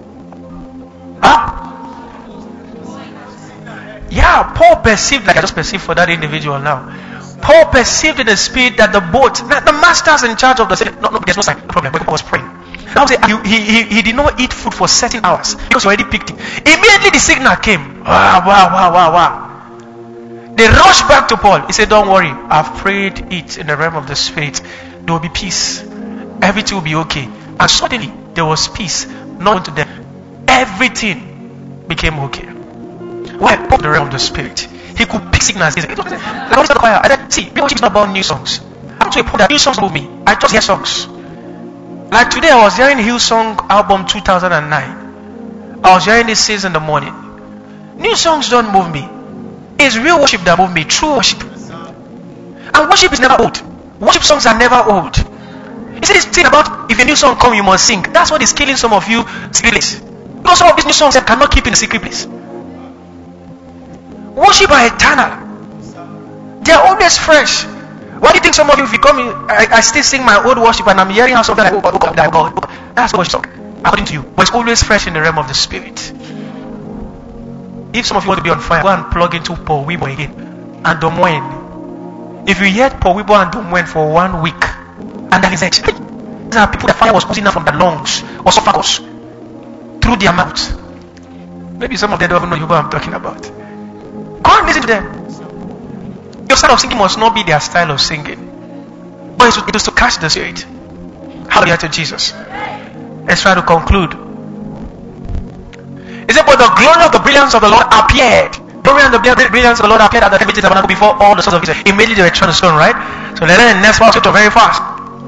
Yeah, Paul perceived like I just perceived for that individual now. Paul perceived in the spirit that the boat, that the master's in charge of the said, no, no, there's no sign, no problem, but Paul was praying. Now say he, he, he did not eat food for certain hours because he already picked it. Immediately the signal came. Wow, wow, wow, wow, wow. They rushed back to Paul. He said, don't worry, I've prayed it in the realm of the spirit. There will be peace. Everything will be okay. And suddenly there was peace. Not to them. Everything became okay. Why? Paul in the realm of the spirit. He could pick signals. He said, I said, See, worship is not about new songs. I'm to a point that new songs move me. I just hear songs. Like today, I was hearing Hillsong album two thousand nine. I was hearing this since in the morning. New songs don't move me. It's real worship that move me. True worship. And worship is never old. Worship songs are never old. You see this thing about if a new song come, you must sing. That's what is killing some of you secret. Because some of these new songs that cannot keep in the secret place. Worship are eternal. They are always fresh. Why do you think some of you, if you come in, I, I still sing my old worship and I'm hearing how something like, oh God, oh God, oh God, oh God. That's the worship song, according to you. But it's always fresh in the realm of the spirit. If some of you want to be on fire, go and plug into Paul Weibo again. And Domwen. If you hear Paul Weibo and Domwen for one week, and that is it. These are people that fire was oozing out from their lungs or esophagus through their mouths. Maybe some of them don't even know who I'm talking about. Go and listen to them. Your style of singing must not be their style of singing, but it is to catch the spirit. Hallelujah to Jesus. Let's try to conclude. He said, but the glory of the brilliance of the Lord appeared. Glory and the brilliance of the Lord appeared at the temple tabernacle before all the sons of Israel. Immediately they were transformed, right? So let's learn the next part very fast.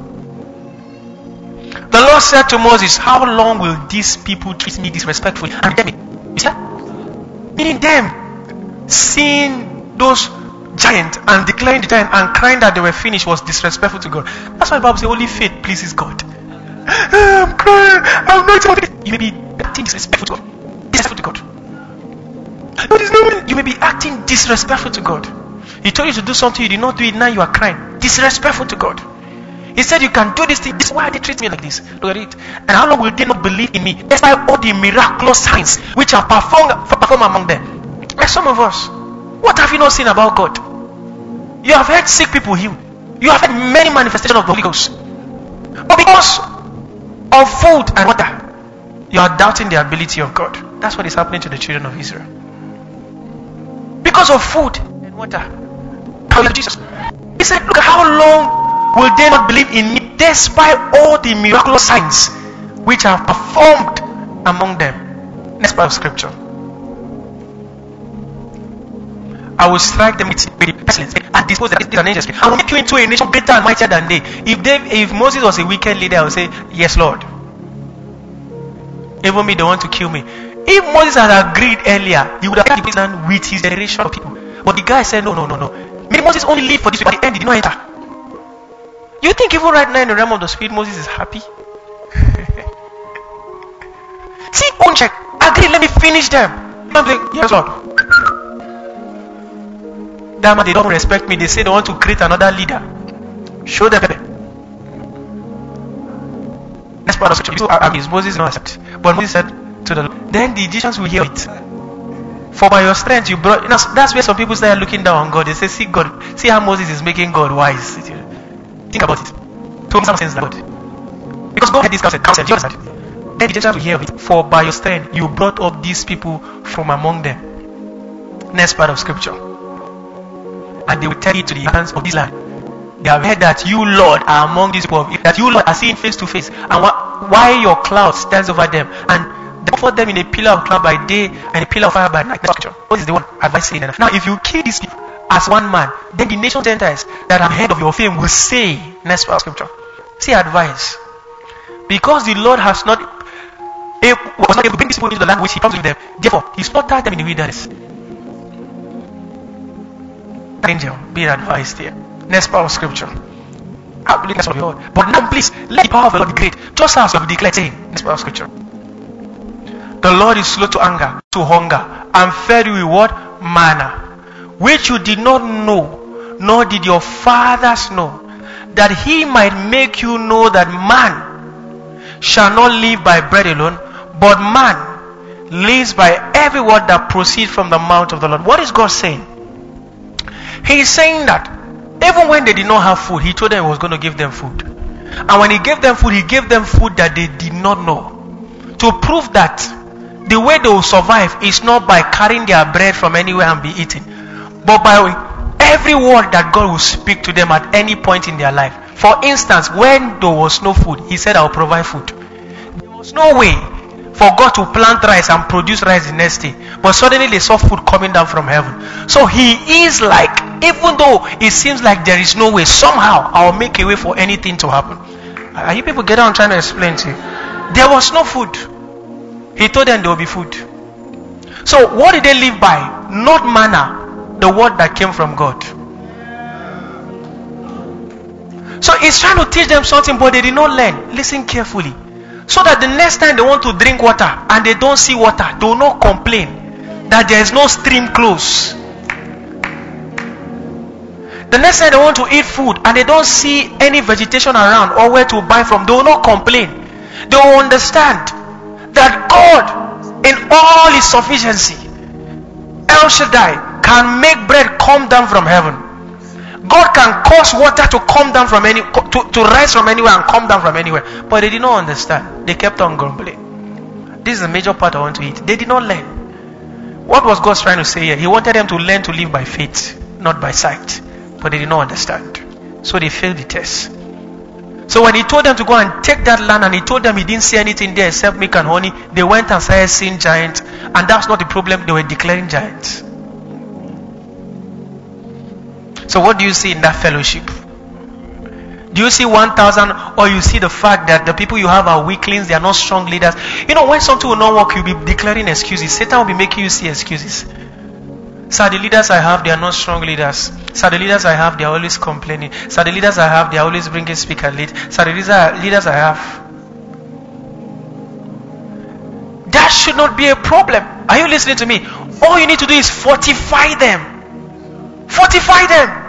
The Lord said to Moses, how long will these people treat me disrespectfully and reject me? You see that? Meaning them seeing those giants and declaring the giant and crying that they were finished was disrespectful to God. That's why the Bible says only faith pleases God. I'm crying. I'm not even. You may be acting disrespectful to God. Disrespectful to God. But it's not. You may be acting disrespectful to God. He told you to do something, you did not do it, now you are crying. Disrespectful to God. He said you can do this thing. This is why they treat me like this. Look at it. And how long will they not believe in me? Despite all the miraculous signs which are performed, performed among them. Like some of us. What have you not seen about God? You have heard sick people healed. You have had many manifestations of the Holy Ghost. But because of food and water, you are doubting the ability of God. That's what is happening to the children of Israel. Because of food and water. Hallelujah, Jesus. He said, look at how long will they not believe in me despite all the miraculous signs which are performed among them. Next part of scripture. I will strike them with pestilence and dispose them with an angel. I will make you into a nation greater and mightier than they. If they, if Moses was a wicked leader, I would say, yes, Lord. Even me, they want to kill me. If Moses had agreed earlier, he would have kept the land with his generation of people. But the guy said, no, no, no, no. Maybe Moses only lived for this, but at the end, he did not enter. You think even right now in the realm of the spirit, Moses is happy? See, own check. Agree, let me finish them. I'm like, yes, Lord. That man, they don't respect me. They say they want to create another leader. Show them. Next part of scripture. I mean, Moses not accept. But Moses said to the Lord, then the Egyptians will hear it. For by your strength you brought. You know, that's where some people start looking down on God. They say, see God, see how Moses is making God wise. Think about it. To some sense, God. Because God had this counsel. Counsel. Do you understand? Then the Egyptians will hear it. For by your strength you brought up these people from among them. Next part of scripture. And they will tell it to the hands of this land. They have heard that you, Lord, are among these people, that you, Lord, are seeing face to face, and wh- why your cloud stands over them, and they offer them in a pillar of cloud by day and a pillar of fire by night. What is the one advising them? Now, if you kill these people as one man, then the nation Gentiles that have heard of your fame will say, next part of scripture, say advice, because the Lord has not able, was not able to bring these people into the land which He promised with them. Therefore, He slaughtered them in the wilderness. Angel, be advised here. Next part of scripture. I believe that's what we heard. But now, please, let the power of the Lord be great, just as you have declared, saying. Next part of scripture. The Lord is slow to anger, to hunger, and fed you with what? Manna, which you did not know, nor did your fathers know, that He might make you know that man shall not live by bread alone, but man lives by every word that proceeds from the mouth of the Lord. What is God saying? He is saying that even when they did not have food, He told them He was going to give them food. And when He gave them food, He gave them food that they did not know. To prove that the way they will survive is not by carrying their bread from anywhere and be eaten, but by every word that God will speak to them at any point in their life. For instance, when there was no food, He said, I will provide food. There was no way for God to plant rice and produce rice the next day. But suddenly they saw food coming down from heaven. So He is like Even though it seems like there is no way, somehow I'll make a way for anything to happen. Are you people getting what I'm trying to explain to you? There was no food. He told them there will be food. So what did they live by? Not manna, the word that came from God. So he's trying to teach them something, but they did not learn. Listen carefully. So that the next time they want to drink water and they don't see water, they will not complain that there is no stream close. The next time they want to eat food and they don't see any vegetation around or where to buy from, they will not complain. They will understand that God, in all his sufficiency, El Shaddai, can make bread come down from heaven. God can cause water to come down from any to, to rise from anywhere and come down from anywhere. But they did not understand. They kept on grumbling. This is a major part I want to eat. They did not learn. What was God trying to say here? He wanted them to learn to live by faith, not by sight. But they did not understand. So they failed the test. So when he told them to go and take that land, and he told them he didn't see anything there except milk and honey, they went and started seeing giants. And that's not the problem. They were declaring giants. So what do you see in that fellowship? Do you see one thousand, or you see the fact that the people you have are weaklings, they are not strong leaders? You know, when something will not work, you'll be declaring excuses. Satan will be making you see excuses. So the leaders I have, they are not strong leaders. So the leaders I have, they are always complaining. So the leaders I have, they are always bringing speaker late. So the leaders I have. That should not be a problem. Are you listening to me? All you need to do is fortify them. Fortify them.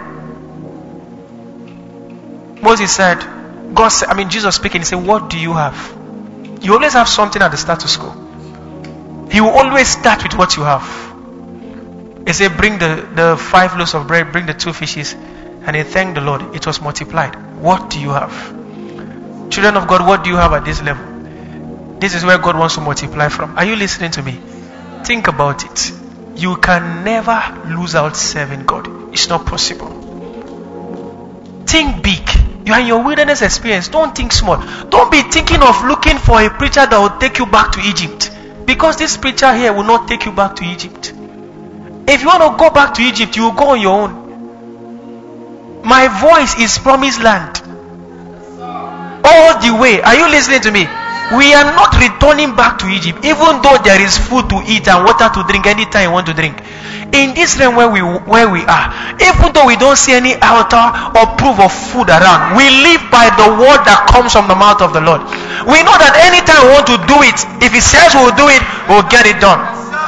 Moses said, God said, I mean Jesus speaking, he said, what do you have? You always have something at the status quo. He will always start with what you have. He said, bring the, the five loaves of bread, bring the two fishes. And he thanked the Lord. It was multiplied. What do you have? Children of God, what do you have at this level? This is where God wants to multiply from. Are you listening to me? Think about it. You can never lose out serving God. It's not possible. Think big. You are in your wilderness experience. Don't think small. Don't be thinking of looking for a preacher that will take you back to Egypt. Because this preacher here will not take you back to Egypt. If you want to go back to Egypt, you will go on your own. My voice is promised land. All the way. Are you listening to me? We are not returning back to Egypt, even though there is food to eat and water to drink anytime you want to drink. In this realm where we where we are, even though we don't see any altar or proof of food around, we live by the word that comes from the mouth of the Lord. We know that anytime we want to do it, if He says we'll do it, we'll get it done.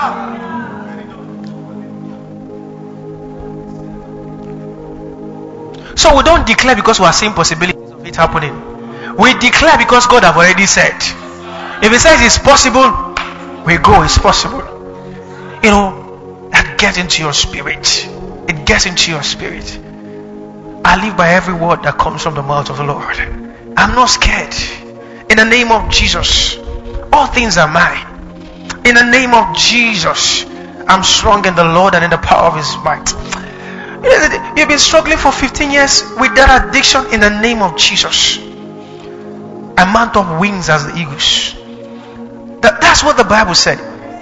So we don't declare because we are seeing possibilities of it happening. We declare because God have already said. If He says it's possible, we go, it's possible. You know, that gets into your spirit. It gets into your spirit. I live by every word that comes from the mouth of the Lord. I'm not scared. In the name of Jesus, all things are mine. In the name of Jesus, I'm strong in the Lord and in the power of His might. You've been struggling for fifteen years with that addiction. In the name of Jesus, I mount up wings as the eagles. That, that's what the Bible said.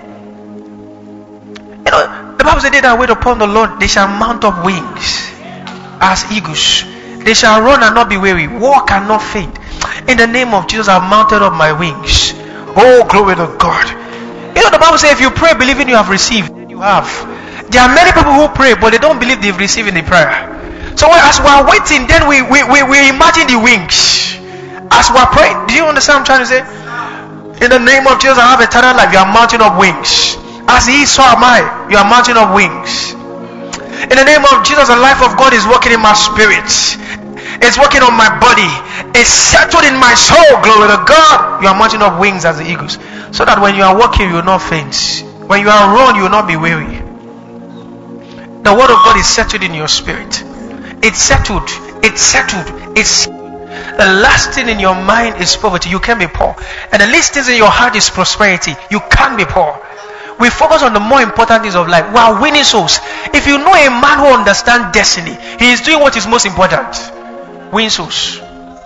You know, the Bible said, they that wait upon the Lord, they shall mount up wings as eagles. They shall run and not be weary, walk and not faint. In the name of Jesus, I've mounted up my wings. Oh, glory to God. You know, the Bible says, if you pray believing you have received, then you have. There are many people who pray, but they don't believe they've received in the prayer. So as we're waiting, then we, we, we, we imagine the wings. As we're praying, do you understand what I'm trying to say? In the name of Jesus, I have eternal life. You are mounting up wings. As He is, so am I. You are mounting up wings. In the name of Jesus, the life of God is working in my spirit. It's working on my body. It's settled in my soul. Glory to God. You are mounting up wings as the eagles. So that when you are walking, you will not faint. When you are run, you will not be weary. The word of God is settled in your spirit. It's settled. It's settled. It's the last thing in your mind is poverty. You can be poor. And the least things in your heart is prosperity. You can't be poor. We focus on the more important things of life. We are winning souls. If you know a man who understands destiny, he is doing what is most important. Win souls.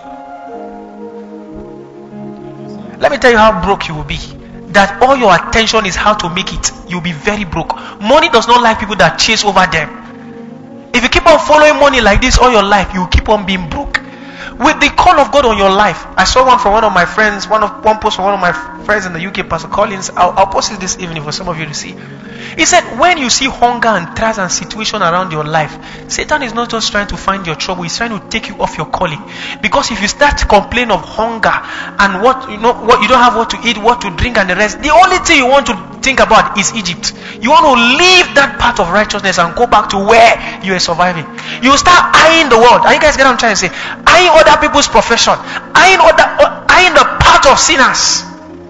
Let me tell you how broke you will be. That all your attention is how to make it. You'll be very broke. Money does not like people that chase over them. If you keep on following money like this all your life, you will keep on being broke. With the call of God on your life, I saw one from one of my friends, one of one post from one of my friends in the U K, Pastor Collins. I'll, I'll post it this evening for some of you to see. He said, when you see hunger and trials and situation around your life, Satan is not just trying to find your trouble, he's trying to take you off your calling. Because if you start to complain of hunger and what you know, what you don't have what to eat, what to drink, and the rest, the only thing you want to think about is Egypt. You want to leave that path of righteousness and go back to where you are surviving. You start eyeing the world. Are you guys get what I'm trying to say? Eyeing other people's profession, eyeing other, eyeing the path of sinners.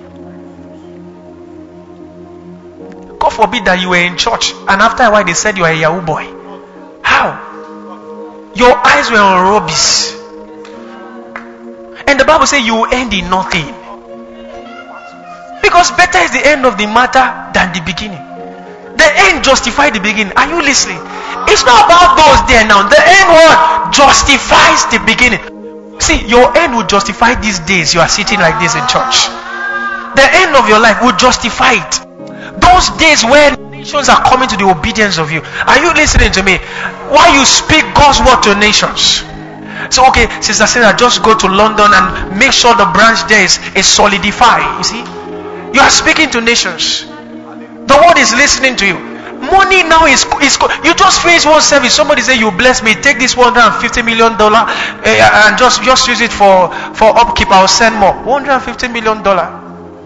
God forbid that you were in church and after a while they said you are a Yahoo boy. How? Your eyes were on rubbish. And the Bible says you will end in nothing. Because better is the end of the matter than the beginning. The end justifies the beginning. Are you listening? It's not about those there now. The end what? Justifies the beginning. See, your end will justify these days you are sitting like this in church. The end of your life will justify it. Those days where nations are coming to the obedience of you. Are you listening to me? Why you speak God's word to nations? So okay, Sister Sarah, just go to London and make sure the branch there is, is solidified. You see? You are speaking to nations. The world is listening to you. Money now is, is you just finish one service. Somebody say, you bless me, take this one hundred fifty million dollars uh, and just, just use it for, for upkeep. I'll send more. one hundred fifty million dollars.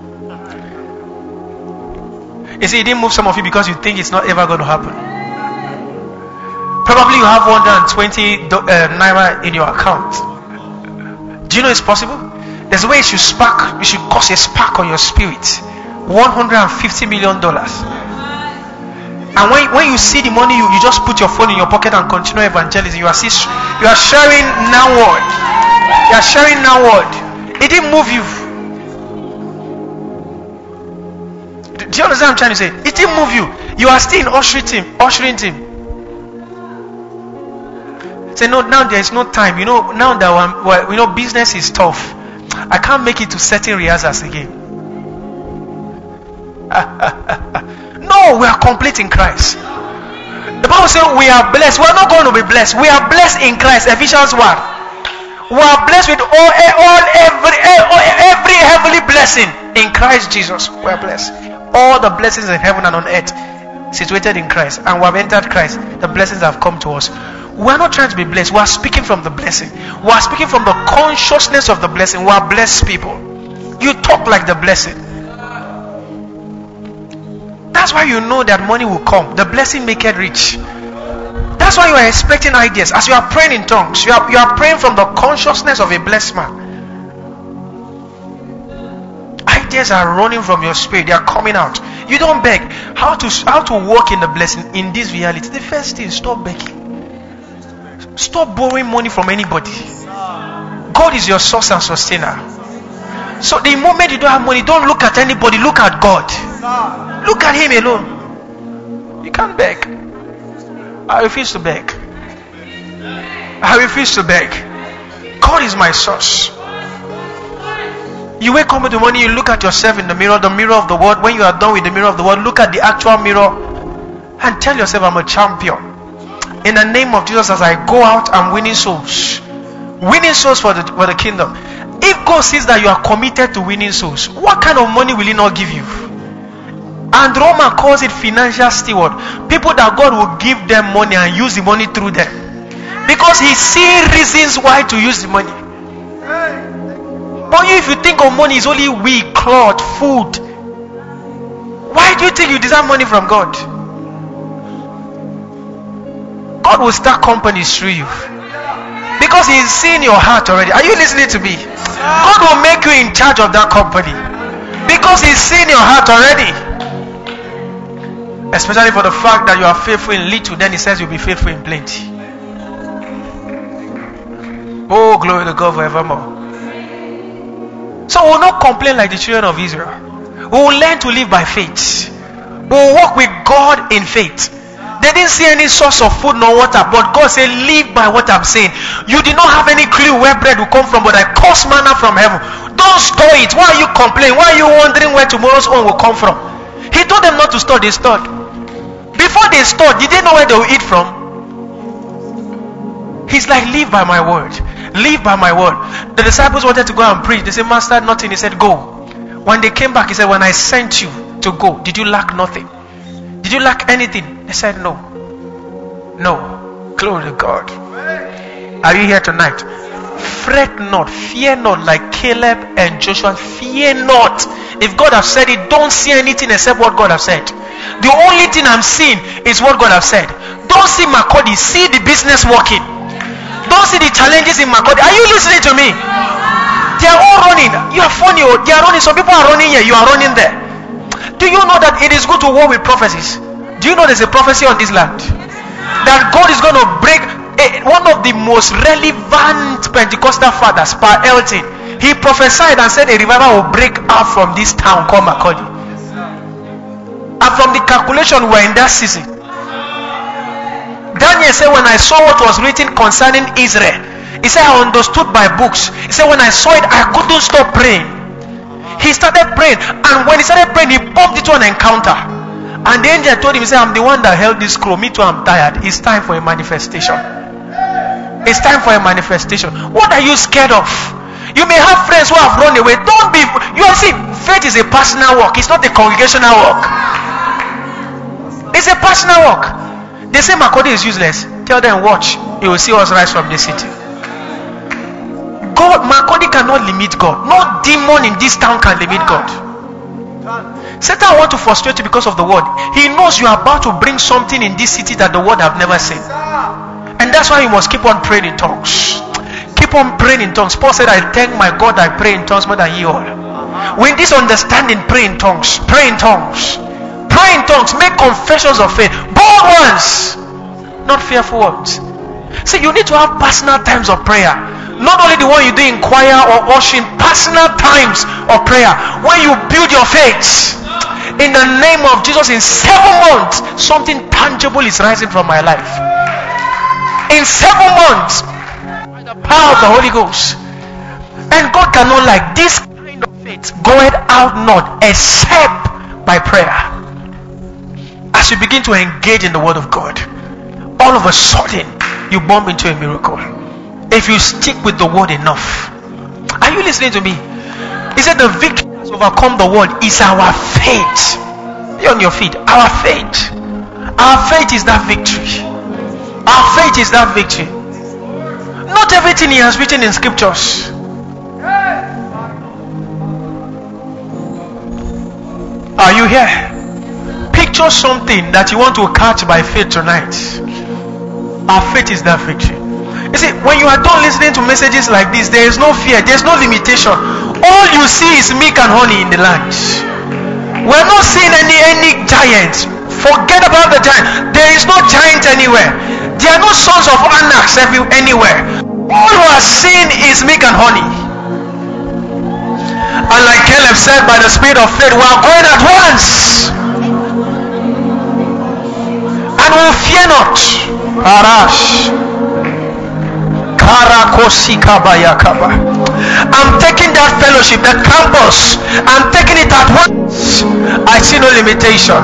You see, it didn't move some of you because you think it's not ever going to happen. Probably you have one hundred twenty uh, naira in your account. Do you know it's possible? There's a way it should spark, it should cause a spark on your spirit. one hundred fifty million dollars. And when, when you see the money, you, you just put your phone in your pocket and continue evangelism. You are, see, you are sharing now word. You are sharing now word. It didn't move you. Do you understand what I'm trying to say? It didn't move you. You are still in ushering team. Ushering team. Say no. Now there is no time. You know now that one, well, you know business is tough. I can't make it to certain rehearsals again. No, we are complete in Christ. The Bible says we are blessed. We are not going to be blessed. We are blessed in Christ. Ephesians one. We are blessed with all, all every, every heavenly blessing in Christ Jesus. We are blessed. All the blessings in heaven and on earth situated in Christ, and we have entered Christ. The blessings have come to us. We are not trying to be blessed. We are speaking from the blessing. We are speaking from the consciousness of the blessing. We are blessed people. You talk like the blessing. That's why you know that money will come. The blessing make it rich. That's why you are expecting ideas. As you are praying in tongues, you are, you are praying from the consciousness of a blessed man. Ideas are running from your spirit. They are coming out. You don't beg. How to how to walk in the blessing in this reality? The first thing, stop begging. Stop borrowing money from anybody. God is your source and sustainer. So the moment you don't have money, don't look at anybody. Look at God. Look at Him alone. You can't beg. I refuse to beg. I refuse to beg. God is my source. You wake up in the morning, you look at yourself in the mirror, the mirror of the world. When you are done with the mirror of the world, look at the actual mirror and tell yourself, I'm a champion. In the name of Jesus, as I go out, I'm winning souls. Winning souls for the, for the kingdom. If God sees that you are committed to winning souls, what kind of money will He not give you? And Roman calls it financial steward. People that God will give them money and use the money through them. Because He sees reasons why to use the money. But if you think of money is only weak, cloth, food, why do you think you deserve money from God? God will start companies through you. Because He is seeing your heart already. Are you listening to me? God will make you in charge of that company. Because He's seeing your heart already. Especially for the fact that you are faithful in little, then He says you'll be faithful in plenty. Oh, glory to God forevermore. So we will not complain like the children of Israel. We will learn to live by faith. We will walk with God in faith. They didn't see any source of food nor water, but God said, live by what I'm saying. You did not have any clue where bread will come from, but I caused manna from heaven. Don't store it. Why are you complaining? Why are you wondering where tomorrow's own will come from? He told them not to store. They stored. Before they stored, did they know where they will eat from? He's like, live by my word. Live by my word. The disciples wanted to go and preach. They said, Master, nothing. He said, go. When they came back, he said, when I sent you to go, did you lack nothing? Did you lack anything? They said, no. No. Glory to God. Are you here tonight? Fret not, fear not, like Caleb and Joshua. Fear not. If God has said it, don't see anything except what God has said. The only thing I'm seeing is what God has said. Don't see Makurdi, see the business working. Don't see the challenges in Makurdi. Are you listening to me? They are all running. You are funny. They are running. Some people are running here. You are running there. Do you know that it is good to war with prophecies? Do you know there's a prophecy on this land that God is going to break? A, one of the most relevant Pentecostal fathers, Pa Elton, he prophesied and said a revival will break out from this town called Makurdi. And from the calculation, we're in that season. Daniel said, when I saw what was written concerning Israel, he said, I understood by books. He said, when I saw it, I couldn't stop praying. He started praying, and when he started praying, he bumped into an encounter. And the angel told him, he said, I'm the one that held this scroll. Me too, I'm tired. It's time for a manifestation. It's time for a manifestation. What are you scared of? You may have friends who have run away. Don't be. You see, faith is a personal work. It's not a congregational work. It's a personal work. They say Makurdi is useless. Tell them, watch. You will see us rise from the city. God, Makurdi cannot limit God. No demon in this town can limit God. Satan wants to frustrate you because of the word. He knows you are about to bring something in this city that the world have never seen. And that's why you must keep on praying in tongues. Keep on praying in tongues. Paul said, I thank my God I pray in tongues more than ye all. With this understanding, pray in tongues. Pray in tongues. Pray in tongues. Make confessions of faith. Bold ones. Not fearful ones. See, you need to have personal times of prayer. Not only the one you do in choir or ushering. Personal times of prayer. When you build your faith. In the name of Jesus, in seven months, something tangible is rising from my life. In seven months, by the power of the Holy Ghost. And God cannot like this kind of faith goeth out not except by prayer. As you begin to engage in the word of God, all of a sudden you bump into a miracle. If you stick with the word enough. Are you listening to me? He said the victory has overcome the world is our faith. Be on your feet. Our faith. Our faith is that victory. Our faith is that victory. Not everything he has written in scriptures. Are you here? Picture something that you want to catch by faith tonight. Our faith is that victory. You see, when you are done listening to messages like this, there is no fear, there is no limitation. All you see is milk and honey in the land. We're not seeing any any giants. Forget about the giant. There is no giant anywhere. There are no sons of Anaks anywhere. All we are seeing is milk and honey. And like Caleb said, by the spirit of faith, we are going at once. And we will fear not. Arash. I'm taking that fellowship, that campus. I'm taking it at once. I see no limitation.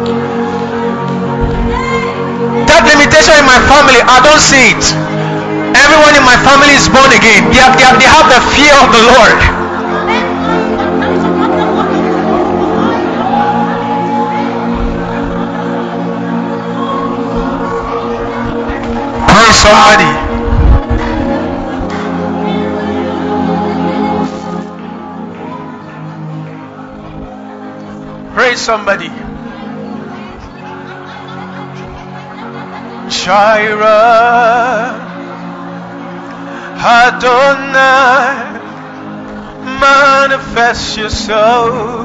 That limitation in my family, I don't see it. Everyone in my family is born again. They have, they have, they have the fear of the Lord. Praise somebody. Praise somebody. Jireh, Adonai, manifest yourself.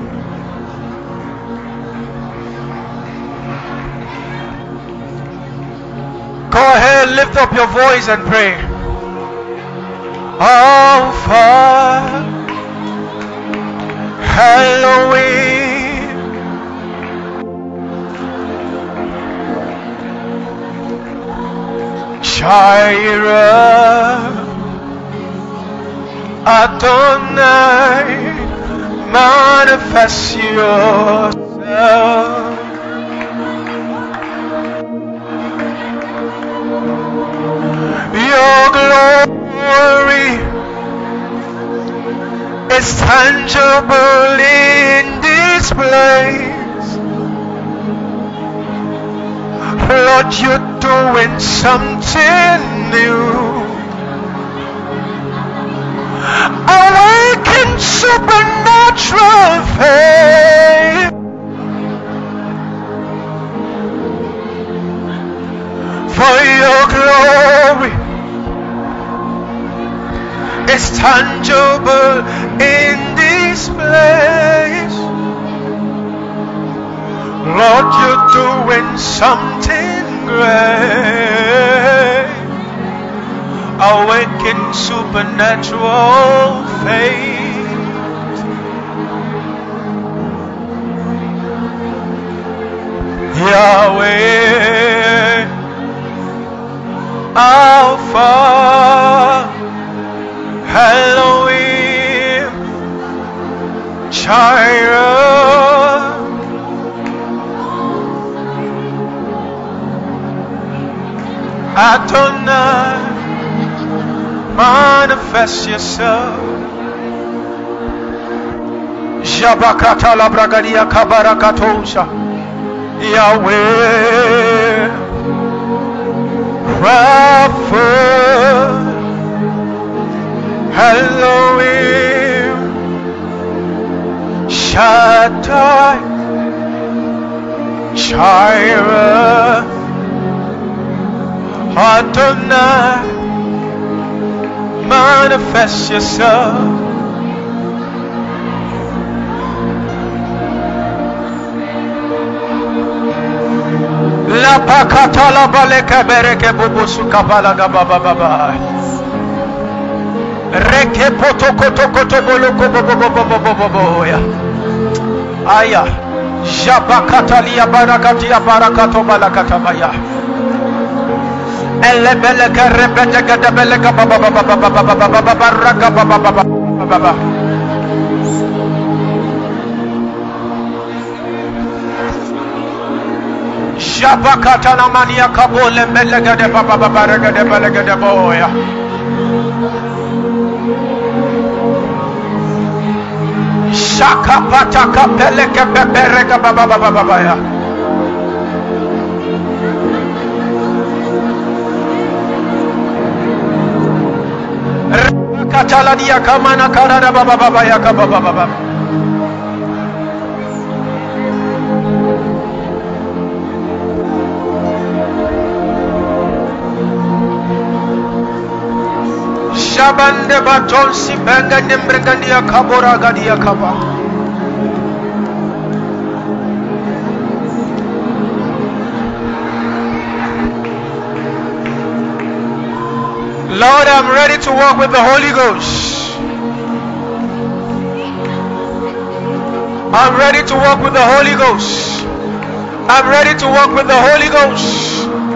Go ahead, lift up your voice and pray. Alpha, Elohim. Jireh, Adonai, manifest yourself. your glory is tangible in this place. Lord, you're doing something new. Awaken supernatural faith. For your glory is tangible in this place. Lord, you're doing something great. Awaken supernatural faith. Yahweh, Alpha, Elohim, Jireh, Adonai, manifest yourself. Jabakata la bragadia kabarakatosha. Yahweh, Rapha, Elohim, Shaddai, Jireh, Adonai, manifest yourself. La pakata la baleka bereke bubusu kabala gababa baba. Reke poto koto koto boloko bobo bobo bobo bobo ya. Aya. Jabakata liya barakati ya barakato balakata baya. Elle beleka rebete gada beleka baba baba baba baba baba baraka baba baba baba. Shabakata na mania kabole melega de baba baba rega de belega de boya. Shaka pataka peleke beberega baba baba baba ya. Katala dia kamana karada baba baba ya baba baba. Shabande baton si benga nimbrengania kabora gadia kaba. Lord, I'm ready to walk with the Holy Ghost. I'm ready to walk with the Holy Ghost. I'm ready to walk with the Holy Ghost.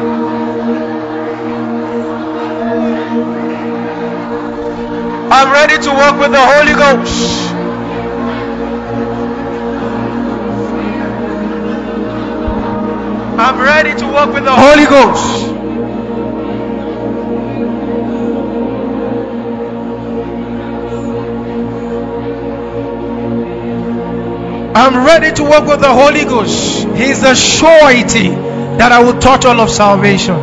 I'm ready to walk with the Holy Ghost. I'm ready to walk with the Holy Ghost. I'm ready to walk with the Holy Ghost. He is the surety that I will touch all of salvation.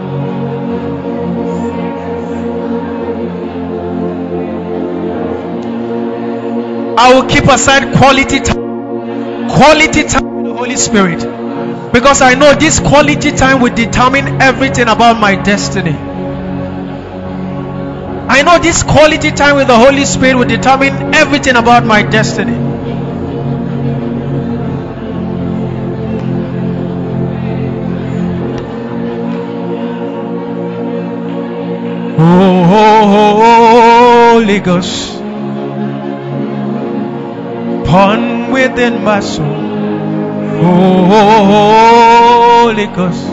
I will keep aside quality time, quality time with the Holy Spirit, because I know this quality time will determine everything about my destiny. I know this quality time with the Holy Spirit will determine everything about my destiny. Oh, Holy Ghost, born within my soul. Oh, Holy Ghost,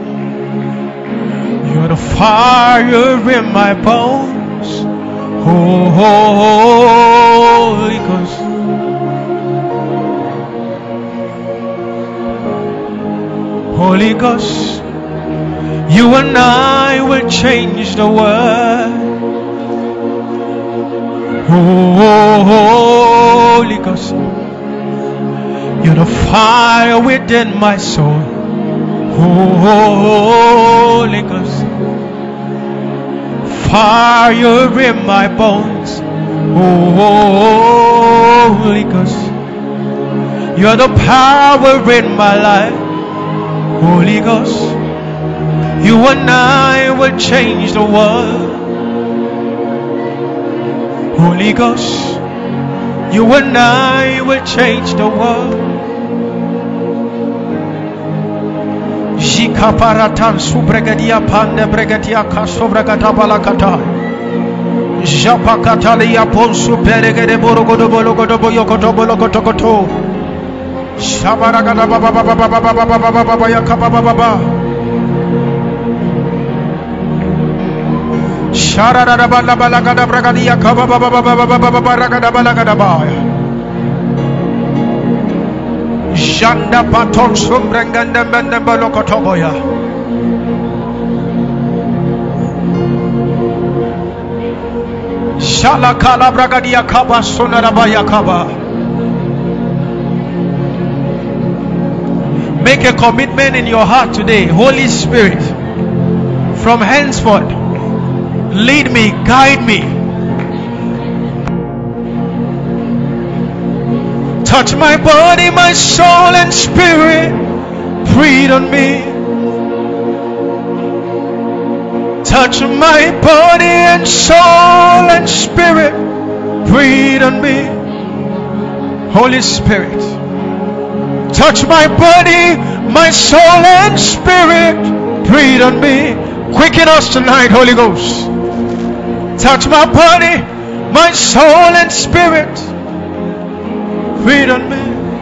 you're the fire in my bones. Oh, Holy Ghost, Holy Ghost, You and I will change the world. Oh, Holy Ghost, you're the fire within my soul. Oh, Holy Ghost, fire in my bones. Oh, Holy Ghost, you're the power in my life. Holy Ghost, you and I will change the world. Holy Ghost, you and I will change the world. Jika paratan subregadia pande bregatia kasobragata balakata. Japakatalia ponsu peregede borogodo bologodo boyokoto bolokotokoto. Shabaragada baba baba baba baba baba baba yakaba baba. Sharada bala balagada bragadia kaba baba baba baba baba ragada balagada baya. Janda paton sumbrenganda bende bolokotoboya. Shala kala bragadia kaba sonarabaya kaba. Make a commitment in your heart today. Holy Spirit, from henceforth, lead me, guide me. Touch my body, my soul and spirit. Breathe on me. Touch my body and soul and spirit. Breathe on me. Holy Spirit, touch my body, my soul and spirit. Breathe on me. Quicken us tonight, Holy Ghost. Touch my body, my soul and spirit. Breathe on me.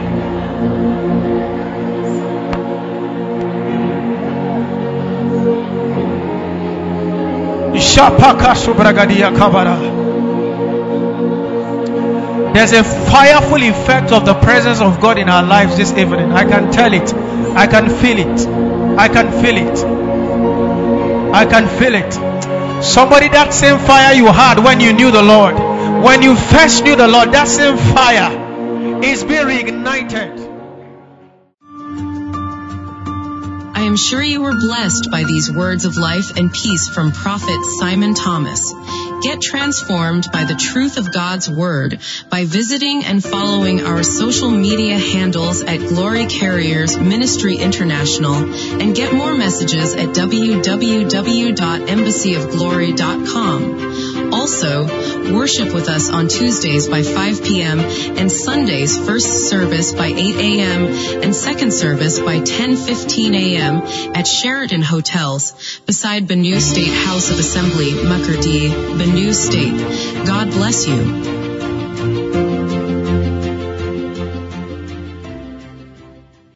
There's a fireful effect of the presence of God in our lives this evening. I can tell it. I can feel it. I can feel it. I can feel it. Somebody, that same fire you had when you knew the Lord, when you first knew the Lord, that same fire is being reignited. I am sure you were blessed by these words of life and peace from Prophet Simon Thomas. Get transformed by the truth of God's Word by visiting and following our social media handles at Glory Carriers Ministry International, and get more messages at w w w dot embassy of glory dot com. Also, worship with us on Tuesdays by five p.m. and Sundays first service by eight a.m. and second service by ten fifteen a.m. at Sheraton Hotels beside Benue State House of Assembly, Makurdi, Benue State. God bless you.